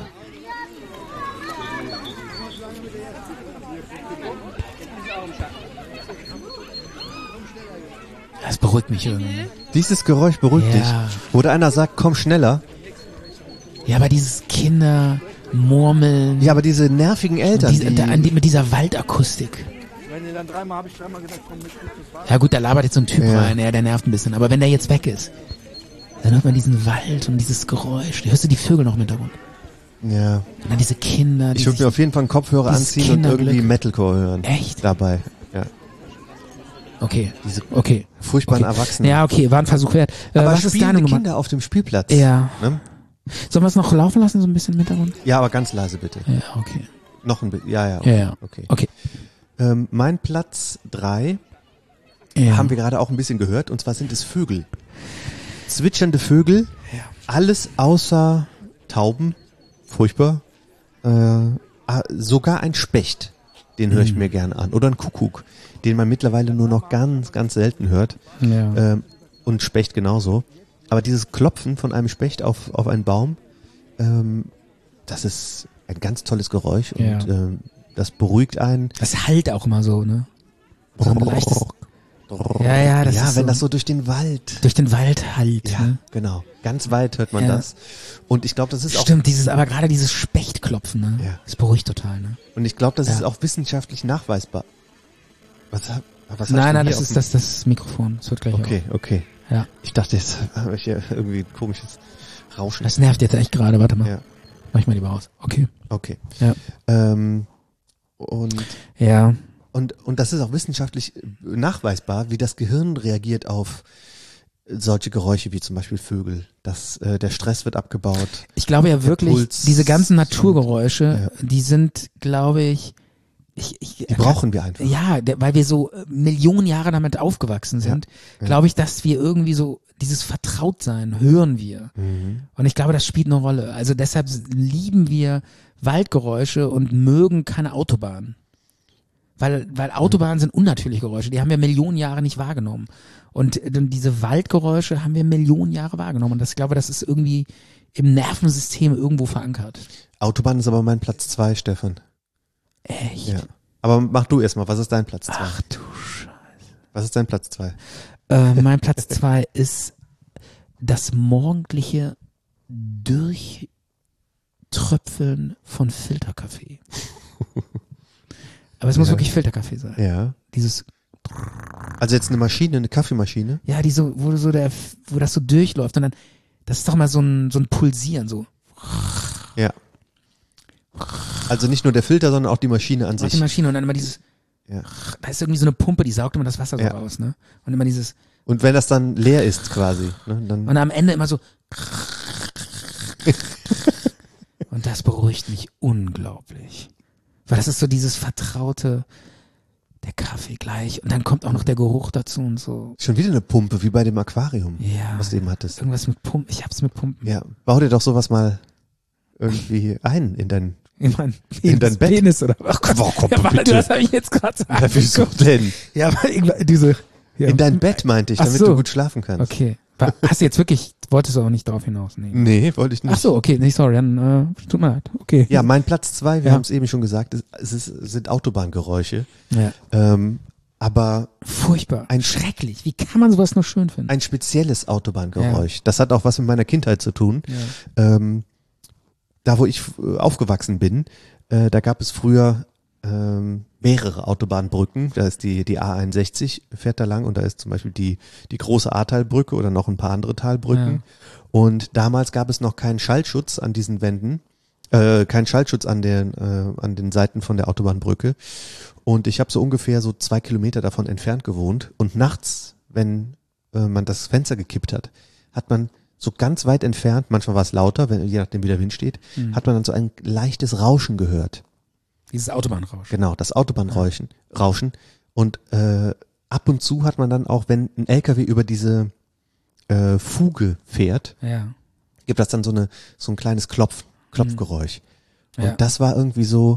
Das beruhigt mich irgendwie. Dieses Geräusch beruhigt Ja. dich. Wo da einer sagt, komm schneller. Ja, aber dieses Kindermurmeln, Ja, aber diese nervigen Eltern, mit dieser Waldakustik. Wenn ihr dann habe ich dreimal gesagt, komm mit, das war. Ja gut, da labert jetzt so ein Typ Ja. rein, der nervt ein bisschen. Aber wenn der jetzt weg ist, dann hört man diesen Wald und dieses Geräusch. Hörst du die Vögel noch im Hintergrund? ja. Und dann diese Kinder, die Ich würde mir sich, auf jeden Fall einen Kopfhörer dieses anziehen und irgendwie Kinderglück. Metalcore hören. Echt? Dabei. Ja. Okay, Diese okay. furchtbaren Okay. Erwachsenen. Ja, okay, war ein Versuch wert. Aber Was ist spielende deine Nummer? Kinder auf dem Spielplatz. Ja. Ne? Sollen wir es noch laufen lassen, so ein bisschen im Hintergrund? Ja, aber ganz leise bitte. Ja, okay. Noch ein bisschen. Ja, ja. Ja, ja. Okay. Okay. Mein Platz 3 Ja. haben wir gerade auch ein bisschen gehört, und zwar sind es Vögel. Zwitschernde Vögel, alles außer Tauben, furchtbar. Sogar ein Specht, den höre ich mir gerne an. Oder ein Kuckuck, den man mittlerweile nur noch ganz, ganz selten hört. Ja. Und Specht genauso. Aber dieses Klopfen von einem Specht auf einen Baum, das ist ein ganz tolles Geräusch und Ja. das beruhigt einen. Das halt auch immer so, ne? So ein leichtes, ja, das ja, ist wenn so, das so durch den Wald. durch den Wald halt, Ja, ne? genau. Ganz weit hört man Ja. das. Und ich glaube, das ist Stimmt, aber gerade dieses Spechtklopfen, ne? Ja. Das beruhigt total, ne? auch, und ich glaube, das Ja. ist auch wissenschaftlich nachweisbar. Was Nein, hast du nein, hier das auf ist dem- das Mikrofon. Das wird gleich Okay, okay. auch. Ja. Ich dachte, jetzt habe ich hier irgendwie ein komisches Rauschen. Das nervt jetzt echt gerade, warte mal. Ja, Mach ich mal lieber aus. Okay. okay. Ja. Und Ja. das ist auch wissenschaftlich nachweisbar, wie das Gehirn reagiert auf solche Geräusche wie zum Beispiel Vögel. Der Stress wird abgebaut. Ich glaube ja wirklich, Puls diese ganzen Naturgeräusche, die sind, glaube ich, Die brauchen wir einfach. Ja, weil wir so Millionen Jahre damit aufgewachsen sind, glaube ich, dass wir irgendwie so dieses Vertrautsein hören wir. Und ich glaube, das spielt eine Rolle. Also deshalb lieben wir Waldgeräusche und mögen keine Autobahnen. Weil Autobahnen sind unnatürliche Geräusche, die haben wir Millionen Jahre nicht wahrgenommen. Und diese Waldgeräusche haben wir Millionen Jahre wahrgenommen. Und ich glaube, das ist irgendwie im Nervensystem irgendwo verankert. Autobahn ist aber mein Platz 2, Stefan. Echt? Ja. Aber mach du erstmal, was ist dein Platz 2? Ach du Scheiße. Was ist dein Platz 2? Mein Platz 2 ist das morgendliche Durchtröpfeln von Filterkaffee. Aber es muss wirklich Filterkaffee sein. Ja. Dieses, Also jetzt eine Kaffeemaschine? ja, wo das so durchläuft und dann, das ist doch mal so ein Pulsieren, so. Ja. Also nicht nur der Filter, sondern auch die Maschine an Auf die sich. Maschine und dann immer dieses, Ja. da ist irgendwie so eine Pumpe, die saugt immer das Wasser so Ja. raus, ne? Und immer dieses, Und wenn das dann leer ist quasi, ne, dann und am Ende immer so. Und das beruhigt mich unglaublich. Weil das ist so dieses vertraute, der Kaffee gleich. Und dann kommt auch noch der Geruch dazu und so. schon wieder eine Pumpe, wie bei dem Aquarium, Ja. was du eben hattest. Irgendwas mit Pumpen. Ich hab's mit Pumpen. Ja, bau dir doch sowas mal irgendwie ein in dein In dein Bett. Penis oder was? komm, Ja, warte, bitte. das habe ich jetzt gerade sagen. Ja, wieso denn? Ja, aber diese. Ja. In dein Bett meinte ich, Ach damit so. du gut schlafen kannst. Okay. Hast du jetzt wirklich, wolltest du auch nicht darauf hinaus? Nee. Nee, wollte ich nicht. Ach so, okay, nee, sorry, dann tut mir leid. Okay. Ja, mein Platz 2, wir Ja. haben es eben schon gesagt, sind Autobahngeräusche. Ja. Aber Furchtbar. Schrecklich. Wie kann man sowas noch schön finden? ein spezielles Autobahngeräusch. Das hat auch was mit meiner Kindheit zu tun. Ja. Da, wo ich aufgewachsen bin, da gab es früher mehrere Autobahnbrücken. Da ist die A61 fährt da lang und da ist zum Beispiel die große Ahrtalbrücke oder noch ein paar andere Talbrücken. Ja. Und damals gab es noch keinen Schallschutz an diesen Wänden, keinen Schallschutz an den Seiten von der Autobahnbrücke. Und ich habe so ungefähr so 2 Kilometer davon entfernt gewohnt. Und nachts, wenn man das Fenster gekippt hat, hat man so ganz weit entfernt, manchmal war es lauter, je nachdem wie der Wind steht, hat man dann so ein leichtes Rauschen gehört. Dieses Autobahnrauschen. Genau, das Autobahnrauschen. Und ab und zu hat man dann auch, wenn ein LKW über diese Fuge fährt, Ja. gibt das dann so ein kleines Klopfgeräusch. Und Ja. das war irgendwie so,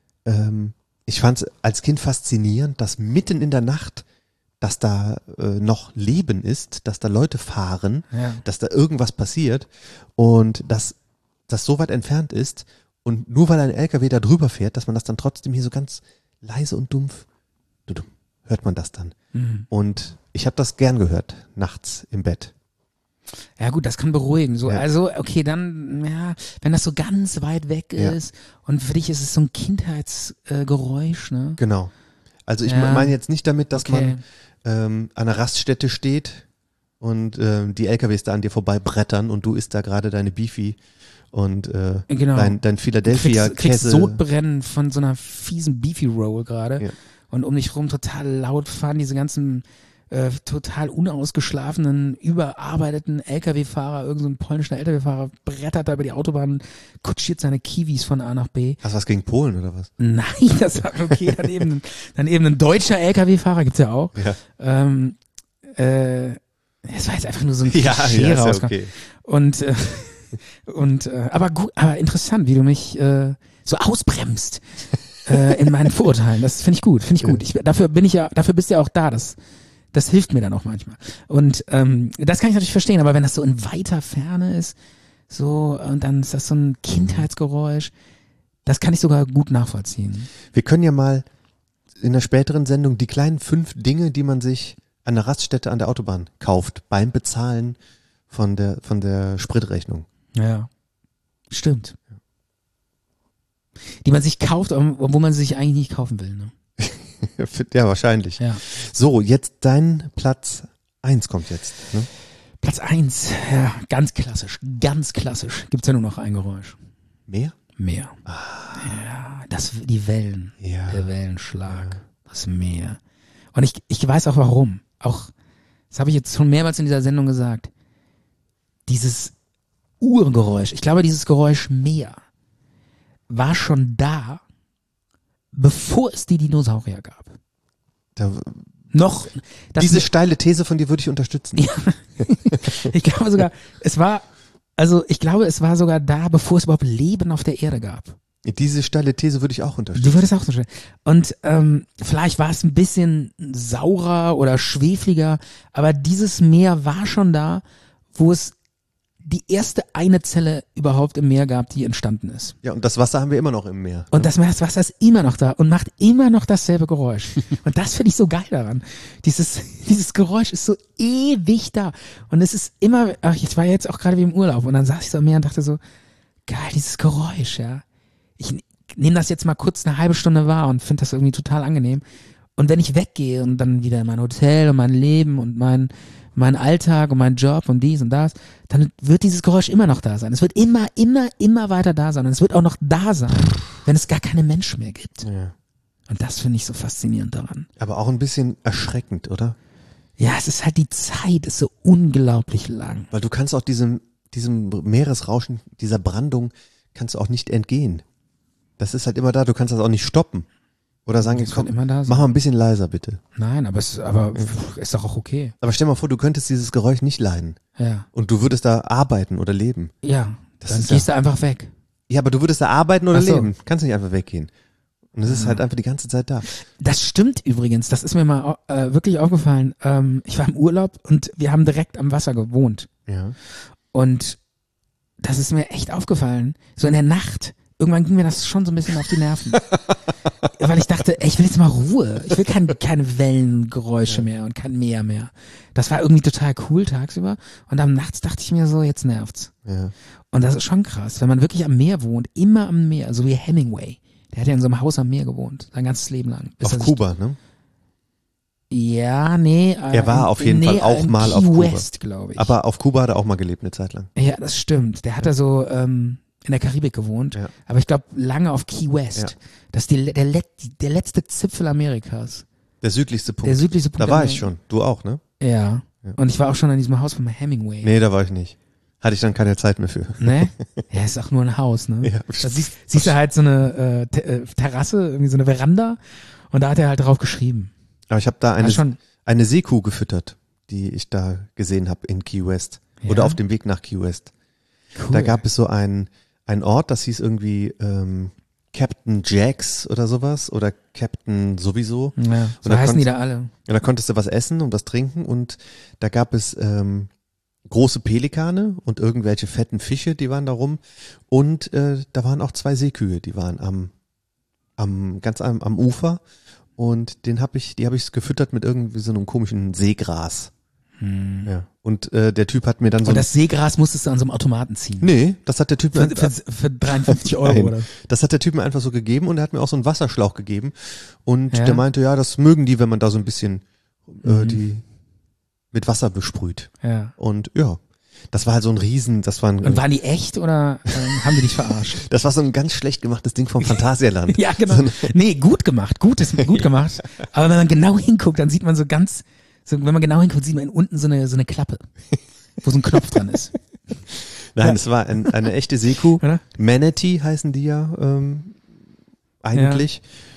ich fand es als Kind faszinierend, dass mitten in der Nacht, dass da noch Leben ist, dass da Leute fahren, Ja. dass da irgendwas passiert und dass das so weit entfernt ist und nur weil ein LKW da drüber fährt, dass man das dann trotzdem hier so ganz leise und dumpf, hört man das dann. Mhm. Und ich habe das gern gehört, nachts im Bett. Ja gut, das kann beruhigen. So, Ja. Also, okay, dann, ja, wenn das so ganz weit weg Ja. ist und für dich ist es so ein Kindheitsgeräusch, ne? Genau. Also ich Ja. meine jetzt nicht damit, dass Okay. man an einer Raststätte steht und die LKWs da an dir vorbei brettern und du isst da gerade deine Beefy und Genau. dein Philadelphia kriegst Käse. Sodbrennen von so einer fiesen Beefy Roll gerade Ja. und um dich rum total laut fahren diese ganzen total unausgeschlafenen, überarbeiteten LKW-Fahrer, irgend so ein polnischer LKW-Fahrer brettert da über die Autobahn, kutschiert seine Kiwis von A nach B. Hast du was gegen Polen oder was? Nein, das war okay. Dann eben ein deutscher LKW-Fahrer gibt's ja auch. Ja. Es war jetzt einfach nur so ein Klischee ist ja rausgekommen. okay. Aber gut, aber interessant, wie du mich so ausbremst in meinen Vorurteilen. Das finde ich gut, dafür bist du ja auch da. Das hilft mir dann auch manchmal. Und das kann ich natürlich verstehen, aber wenn das so in weiter Ferne ist, so und dann ist das so ein Kindheitsgeräusch, das kann ich sogar gut nachvollziehen. Wir können ja mal in einer späteren Sendung die kleinen 5 Dinge, die man sich an der Raststätte an der Autobahn kauft, beim Bezahlen von der Spritrechnung. Ja, stimmt. Die man sich kauft, wo man sie sich eigentlich nicht kaufen will. Ne? Ja, wahrscheinlich. Ja. So, jetzt dein Platz 1 kommt jetzt. Ne? Platz 1, ja, ganz klassisch. Gibt's ja nur noch ein Geräusch. Mehr? Meer. Ja, die Wellen. Ja. Der Wellenschlag. Das Meer. Und ich weiß auch warum. Auch das habe ich jetzt schon mehrmals in dieser Sendung gesagt, dieses Urgeräusch, ich glaube, dieses Geräusch Meer war schon da, bevor es die Dinosaurier gab. Diese steile These von dir würde ich unterstützen. Ja. Ich glaube sogar, es war sogar da, bevor es überhaupt Leben auf der Erde gab. Diese steile These würde ich auch unterstützen. Du würdest auch so stellen. Und vielleicht war es ein bisschen saurer oder schwefliger, aber dieses Meer war schon da, wo es die erste eine Zelle überhaupt im Meer gab, die entstanden ist. Ja, und das Wasser haben wir immer noch im Meer. Und das Wasser ist immer noch da und macht immer noch dasselbe Geräusch. Und das finde ich so geil daran. Dieses Geräusch ist so ewig da. Und es ist immer, ich war jetzt auch gerade wie im Urlaub und dann saß ich so am Meer und dachte so, geil, dieses Geräusch, ja. Ich nehme das jetzt mal kurz eine halbe Stunde wahr und finde das irgendwie total angenehm. Und wenn ich weggehe und dann wieder in mein Hotel und mein Leben und mein Alltag und mein Job und dies und das, dann wird dieses Geräusch immer noch da sein. Es wird immer weiter da sein. Und es wird auch noch da sein, wenn es gar keine Menschen mehr gibt. Ja. Und das finde ich so faszinierend daran. Aber auch ein bisschen erschreckend, oder? Ja, es ist halt, die Zeit ist so unglaublich lang. Weil du kannst auch diesem Meeresrauschen, dieser Brandung, kannst du auch nicht entgehen. Das ist halt immer da, du kannst das auch nicht stoppen. Oder sagen, komm, immer da sein. mach mal ein bisschen leiser, bitte. Nein, aber ist doch auch okay. Aber stell mal vor, du könntest dieses Geräusch nicht leiden. Ja. Und du würdest da arbeiten oder leben. Ja, Das dann ist gehst du einfach weg. Ja, aber du würdest da arbeiten oder Ach so. leben. Kannst nicht einfach weggehen. Und es ist halt einfach die ganze Zeit da. Das stimmt übrigens, das ist mir mal wirklich aufgefallen. Ich war im Urlaub und wir haben direkt am Wasser gewohnt. Ja. Und das ist mir echt aufgefallen. So in der Nacht. Irgendwann ging mir das schon so ein bisschen auf die Nerven. Weil ich dachte, ey, ich will jetzt mal Ruhe. Ich will keine Wellengeräusche mehr und kein Meer mehr. Das war irgendwie total cool tagsüber. Und am Nachts dachte ich mir so, jetzt nervt's. Ja. Und das ist schon krass, wenn man wirklich am Meer wohnt, immer am Meer, so wie Hemingway. Der hat ja in so einem Haus am Meer gewohnt, sein ganzes Leben lang. Auf Kuba, ne? Ja, nee. Er war auf jeden Fall auch mal Key auf Kuba. West, glaube ich. Aber auf Kuba hat er auch mal gelebt, eine Zeit lang. Ja, das stimmt. Der hat da so in der Karibik gewohnt. Ja. Aber ich glaube, lange auf Key West. Ja. Das ist der letzte Zipfel Amerikas. Der südlichste Punkt. Der südlichste Punkt. Da war ich schon. Du auch, ne? Ja. Und ich war auch schon an diesem Haus von Hemingway. Nee, da war ich nicht. Hatte ich dann keine Zeit mehr für. Ne? Ja, ist auch nur ein Haus, ne? Ja. Da siehst du halt so eine Terrasse, irgendwie so eine Veranda und da hat er halt drauf geschrieben. Aber ich habe da schon eine Seekuh gefüttert, die ich da gesehen habe in Key West. Ja? Oder auf dem Weg nach Key West. Cool. Da gab es so einen Ort, das hieß irgendwie Captain Jacks oder sowas oder Captain sowieso. Ja, so da heißen die da alle. Und da konntest du was essen und was trinken und da gab es große Pelikane und irgendwelche fetten Fische, die waren da rum und da waren auch 2 Seekühe, die waren ganz am Ufer und die habe ich gefüttert mit irgendwie so einem komischen Seegras. Ja. Und der Typ hat mir dann so. Und das Seegras musstest du an so einem Automaten ziehen. Nee, das hat der Typ mir Für 53 Euro, Nein, oder? das hat der Typ mir einfach so gegeben und er hat mir auch so einen Wasserschlauch gegeben. Und Ja? der meinte, ja, das mögen die, wenn man da so ein bisschen die mit Wasser besprüht. Ja. Und ja, das war halt so ein Riesen, Und waren die echt oder haben die dich verarscht? das war so ein ganz schlecht gemachtes Ding vom Phantasialand. Ja, genau. Nee, gut gemacht. Gut gemacht. Aber wenn man genau hinguckt, dann sieht man wenn man genau hinguckt, sieht man unten so eine Klappe, wo so ein Knopf dran ist. Nein, es war eine echte Seekuh. Oder? Manatee heißen die ja eigentlich.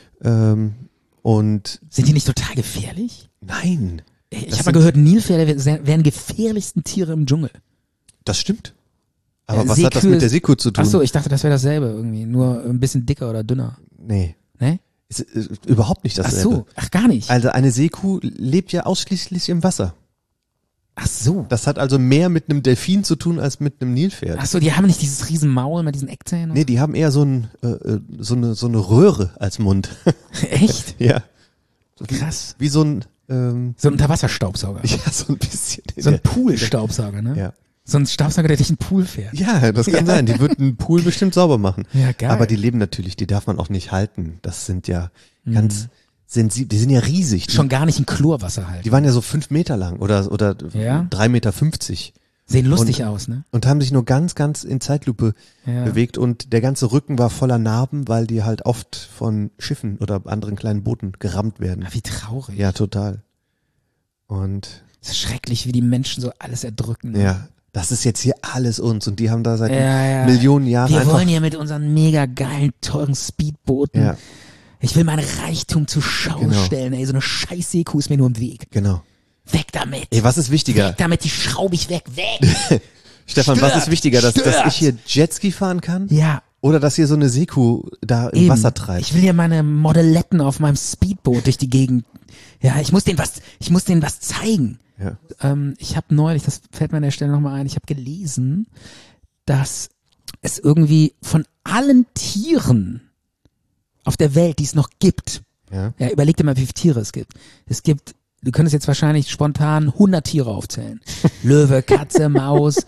Und Sind die nicht total gefährlich? nein, Ich habe mal gehört, Nilpferde wären gefährlichsten Tiere im Dschungel. das stimmt. Aber was hat das mit der Seekuh zu tun? Ach so, ich dachte, das wäre dasselbe irgendwie, nur ein bisschen dicker oder dünner. Nee. Ne? Ist überhaupt nicht Ach dasselbe. so, ach gar nicht. Also eine Seekuh lebt ja ausschließlich im Wasser. Ach so. Das hat also mehr mit einem Delfin zu tun als mit einem Nilpferd. Ach so, die haben nicht dieses riesen Maul mit diesen Eckzähnen? Nee, die haben eher so eine Röhre als Mund. Echt? Ja. Krass. Wie so ein So ein Unterwasserstaubsauger. ja, so ein bisschen. So ein Poolstaubsauger, ne? Ja. So ein Staubsauger, der durch ein Pool fährt. Ja, das kann sein. Die wird einen Pool bestimmt sauber machen. Ja, geil. Aber die leben natürlich, die darf man auch nicht halten. Das sind ja ganz sensibel, die sind ja riesig. Schon gar nicht in Chlorwasser halt. Die waren ja so 5 Meter lang oder Ja. 3,50 Meter. Sehen lustig aus, ne? Und haben sich nur ganz, ganz in Zeitlupe Ja. bewegt und der ganze Rücken war voller Narben, weil die halt oft von Schiffen oder anderen kleinen Booten gerammt werden. Ah, wie traurig. Ja, total. Und Es ist schrecklich, wie die Menschen so alles erdrücken. ja, das ist jetzt hier alles uns und die haben da seit Ja. Millionen Jahren Wir einfach. wollen ja mit unseren mega geilen, teuren Speedbooten. Ja, Ich will meinen Reichtum zur Schau Genau. stellen. Ey, so eine scheiß Seekuh ist mir nur im Weg. genau. Weg damit. Ey, was ist wichtiger? Weg damit, die schraube ich weg. Weg. Stefan, was Stört, ist wichtiger, dass stört. ich hier Jetski fahren kann? Ja. Oder dass hier so eine Seekuh da im Eben. Wasser treibt? Ich will ja meine Modelletten auf meinem Speedboot durch die Gegend. Ja, ich muss denen was zeigen. Ja. Ich habe neulich, das fällt mir an der Stelle nochmal ein, ich habe gelesen, dass es irgendwie von allen Tieren auf der Welt, die es noch gibt, Ja. ja, überleg dir mal, wie viele Tiere es gibt. Du könntest jetzt wahrscheinlich spontan 100 Tiere aufzählen. Löwe, Katze, Maus,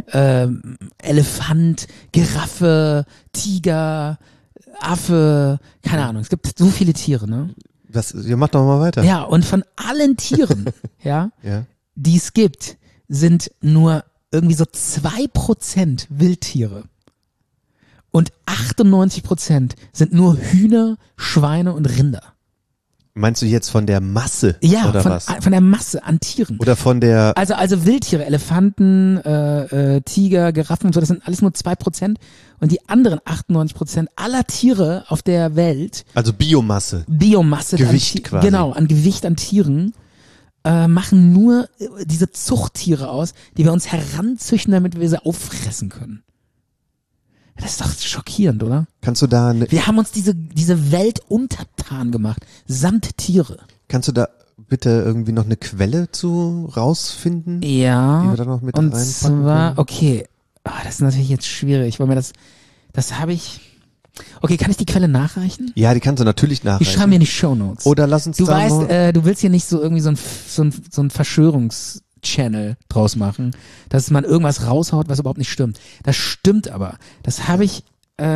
Elefant, Giraffe, Tiger, Affe, keine Ahnung. Es gibt so viele Tiere, ne? Ja, mach doch mal weiter. Ja, und von allen Tieren, ja, Ja. die es gibt, sind nur irgendwie so 2% Wildtiere. Und 98% sind nur Hühner, Schweine und Rinder. Meinst du jetzt von der Masse Ja, oder von, was? von der Masse an Tieren. Oder von der, Also Wildtiere, Elefanten, Tiger, Giraffen und so, das sind alles nur 2%. Und die anderen 98% aller Tiere auf der Welt, also Biomasse. Biomasse, Gewicht an quasi. Genau, an Gewicht an Tieren, machen nur diese Zuchttiere aus, die wir uns heranzüchten, damit wir sie auffressen können. Das ist doch schockierend, oder? Kannst du da Wir haben uns diese Welt untertan gemacht, samt Tiere. kannst du da bitte irgendwie noch eine Quelle zu rausfinden? Ja, Die wir da noch mit und reinpacken zwar, können? okay, das ist natürlich jetzt schwierig, weil mir das habe ich, okay, kann ich die Quelle nachreichen? Ja, die kannst du natürlich Die schreiben nachreichen. mir in die Shownotes. Oder lass uns Du da weißt, mal, du willst hier nicht so irgendwie so ein Verschwörungs-Channel draus machen, dass man irgendwas raushaut, was überhaupt nicht stimmt. Das stimmt aber. Das habe ich,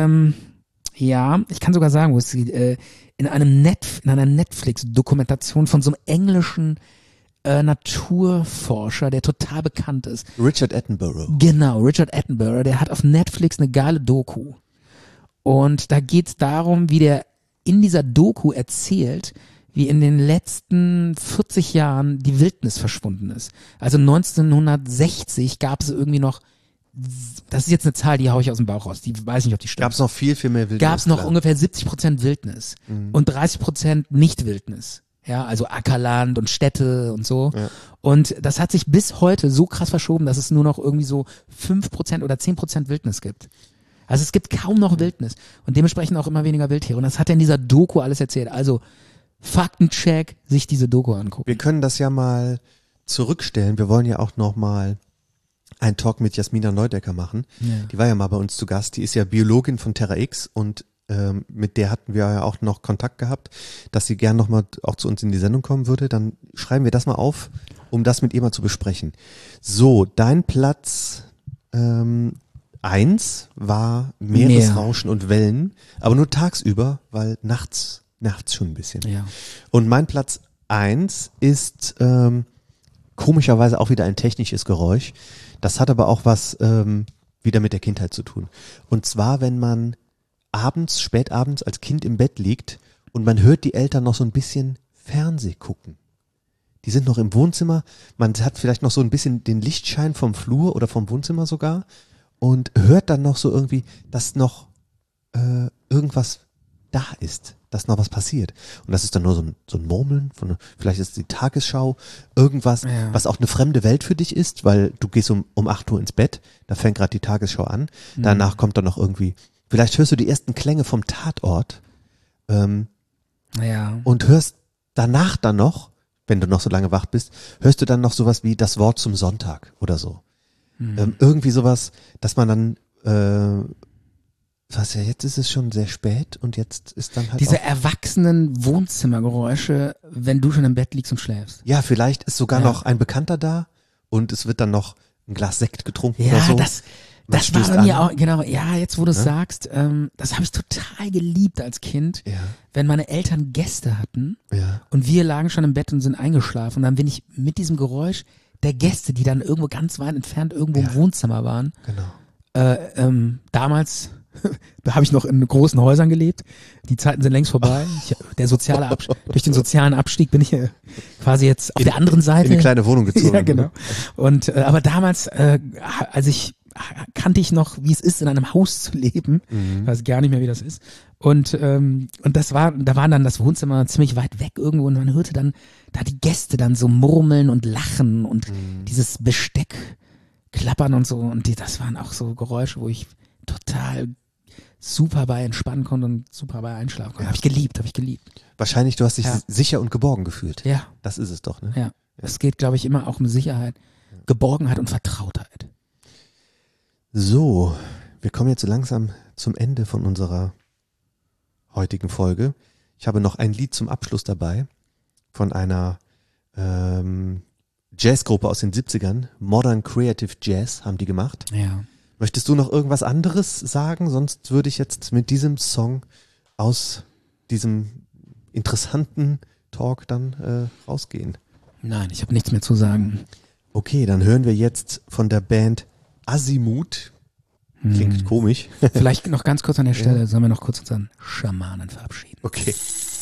ja, ich kann sogar sagen, wo es in einer Netflix-Dokumentation von so einem englischen Naturforscher, der total bekannt ist. Richard Attenborough. Genau, Richard Attenborough, der hat auf Netflix eine geile Doku. Und da geht's darum, wie der in dieser Doku erzählt, wie in den letzten 40 Jahren die Wildnis verschwunden ist. Also 1960 gab es irgendwie noch, das ist jetzt eine Zahl, die haue ich aus dem Bauch raus, die weiß nicht, ob die stimmt. Gab es noch viel mehr Wildnis. Gab es noch klar. ungefähr 70% Wildnis und 30% Nicht-Wildnis. Ja, also Ackerland und Städte und so. Ja. Und das hat sich bis heute so krass verschoben, dass es nur noch irgendwie so 5% oder 10% Wildnis gibt. Also es gibt kaum noch Wildnis und dementsprechend auch immer weniger Wildtiere. Und das hat er in dieser Doku alles erzählt. Also Faktencheck, sich diese Doku angucken. Wir können das ja mal zurückstellen. Wir wollen ja auch noch mal einen Talk mit Jasmina Neudecker machen. Ja. Die war ja mal bei uns zu Gast. Die ist ja Biologin von Terra X und mit der hatten wir ja auch noch Kontakt gehabt, dass sie gern nochmal auch zu uns in die Sendung kommen würde. Dann schreiben wir das mal auf, um das mit ihr mal zu besprechen. So, dein Platz 1 war Meeresrauschen und Wellen, aber nur tagsüber, weil nachts nervt's schon ein bisschen. Ja. Und mein Platz 1 ist komischerweise auch wieder ein technisches Geräusch. Das hat aber auch was wieder mit der Kindheit zu tun. Und zwar, wenn man spätabends als Kind im Bett liegt und man hört die Eltern noch so ein bisschen Fernseh gucken. Die sind noch im Wohnzimmer, man hat vielleicht noch so ein bisschen den Lichtschein vom Flur oder vom Wohnzimmer sogar und hört dann noch so irgendwie, dass noch irgendwas da ist, dass noch was passiert. Und das ist dann nur so ein Murmeln, vielleicht ist es die Tagesschau, irgendwas, Ja. was auch eine fremde Welt für dich ist, weil du gehst um 8 Uhr ins Bett, da fängt gerade die Tagesschau an, danach kommt dann noch irgendwie, vielleicht hörst du die ersten Klänge vom Tatort Ja. und hörst danach dann noch, wenn du noch so lange wach bist, hörst du dann noch sowas wie das Wort zum Sonntag oder so. Irgendwie sowas, dass man dann was ja, jetzt ist es schon sehr spät und jetzt ist dann halt Diese auch, erwachsenen Wohnzimmergeräusche, wenn du schon im Bett liegst und schläfst. ja, vielleicht ist sogar Ja. noch ein Bekannter da und es wird dann noch ein Glas Sekt getrunken oder Ja, so. das war stößt bei mir an. auch, genau, ja, jetzt wo du es sagst, das habe ich total geliebt als Kind, Ja, wenn meine Eltern Gäste hatten ja, und wir lagen schon im Bett und sind eingeschlafen und dann bin ich mit diesem Geräusch der Gäste, die dann irgendwo ganz weit entfernt irgendwo im Wohnzimmer waren, genau. damals da habe ich noch in großen Häusern gelebt. Die Zeiten sind längst vorbei. Durch den sozialen Abstieg bin ich quasi jetzt auf der anderen Seite. In eine kleine Wohnung gezogen. Ja, genau. Und aber damals, kannte ich noch, wie es ist, in einem Haus zu leben. Ich weiß gar nicht mehr, wie das ist. Und da war dann das Wohnzimmer ziemlich weit weg irgendwo und man hörte dann da die Gäste dann so murmeln und lachen und dieses Besteck klappern und so. Und das waren auch so Geräusche, wo ich total super bei entspannen konnte und super bei einschlafen konnte. Habe ich geliebt. Wahrscheinlich, du hast dich sicher und geborgen gefühlt. Ja. Das ist es doch, ne? Ja. Es geht, glaube ich, immer auch um Sicherheit, Geborgenheit und Vertrautheit. So, wir kommen jetzt so langsam zum Ende von unserer heutigen Folge. Ich habe noch ein Lied zum Abschluss dabei von einer Jazzgruppe aus den 70ern. Modern Creative Jazz haben die gemacht. Ja. Möchtest du noch irgendwas anderes sagen? Sonst würde ich jetzt mit diesem Song aus diesem interessanten Talk dann rausgehen. Nein, ich habe nichts mehr zu sagen. Okay, dann hören wir jetzt von der Band Azimuth. Klingt komisch. Vielleicht noch ganz kurz an der Stelle, sollen wir noch kurz unseren Schamanen verabschieden. Okay.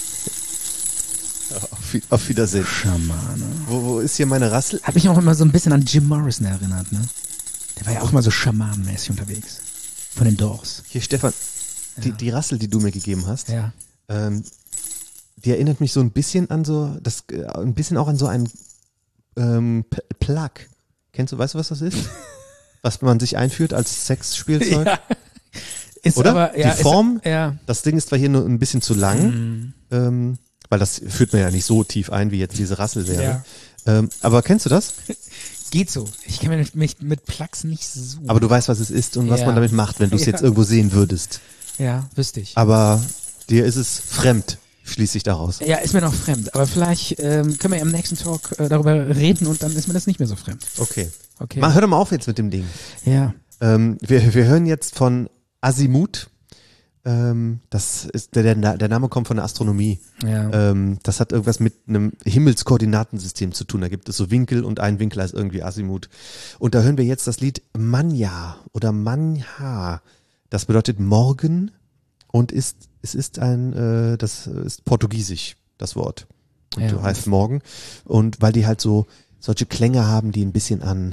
Auf Wiedersehen. Schamane. Wo ist hier meine Rassel? Hat mich auch immer so ein bisschen an Jim Morrison erinnert, ne? Der war ja auch immer so schamanenmäßig unterwegs. Von den Doors. Hier, Stefan, die Rassel, die du mir gegeben hast, Ja. die erinnert mich so ein bisschen an ein bisschen auch an so einen Plug. Weißt du, was das ist? Was man sich einführt als Sexspielzeug? Ja. Ist Oder? aber, ja, die Form, ja. das Ding ist zwar hier nur ein bisschen zu lang, weil das führt man ja nicht so tief ein, wie jetzt diese Rassel wäre. Ja. Aber kennst du das? Geht so. Ich kenne mich mit Plugs nicht so. Aber du weißt, was es ist und was Ja. man damit macht, wenn du es jetzt irgendwo sehen würdest. Ja, wüsste ich. Aber dir ist es fremd, schließe ich daraus. Ja, ist mir noch fremd. Aber vielleicht können wir im nächsten Talk darüber reden und dann ist mir das nicht mehr so fremd. Okay. Okay. Hör doch mal auf jetzt mit dem Ding. Ja. Wir hören jetzt von Azimuth. Das ist der Name kommt von der Astronomie. Ja. Das hat irgendwas mit einem Himmelskoordinatensystem zu tun. Da gibt es so Winkel und ein Winkel heißt irgendwie Azimuth. Und da hören wir jetzt das Lied Manja oder Manja. Das bedeutet morgen und das ist portugiesisch, das Wort. Und heißt morgen. Und weil die halt so solche Klänge haben, die ein bisschen an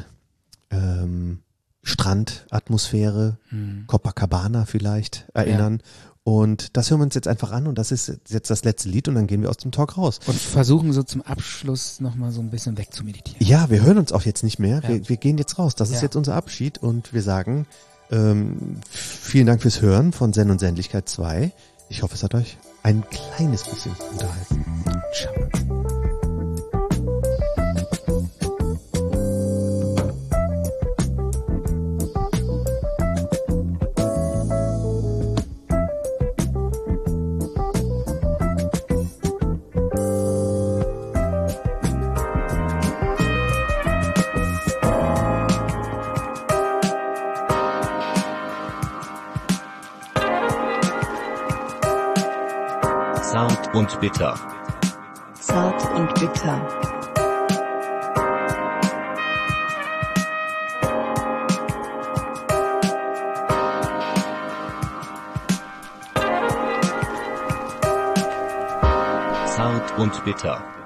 Strandatmosphäre, Copacabana vielleicht erinnern. Und das hören wir uns jetzt einfach an und das ist jetzt das letzte Lied und dann gehen wir aus dem Talk raus. Und versuchen so zum Abschluss nochmal so ein bisschen wegzumeditieren. Ja, wir hören uns auch jetzt nicht mehr. Ja. Wir gehen jetzt raus. Das ist jetzt unser Abschied und wir sagen vielen Dank fürs Hören von Zen und Sännlichkeit 2. Ich hoffe, es hat euch ein kleines bisschen unterhalten. Ciao. Zart und bitter. Zart und bitter. Zart und bitter.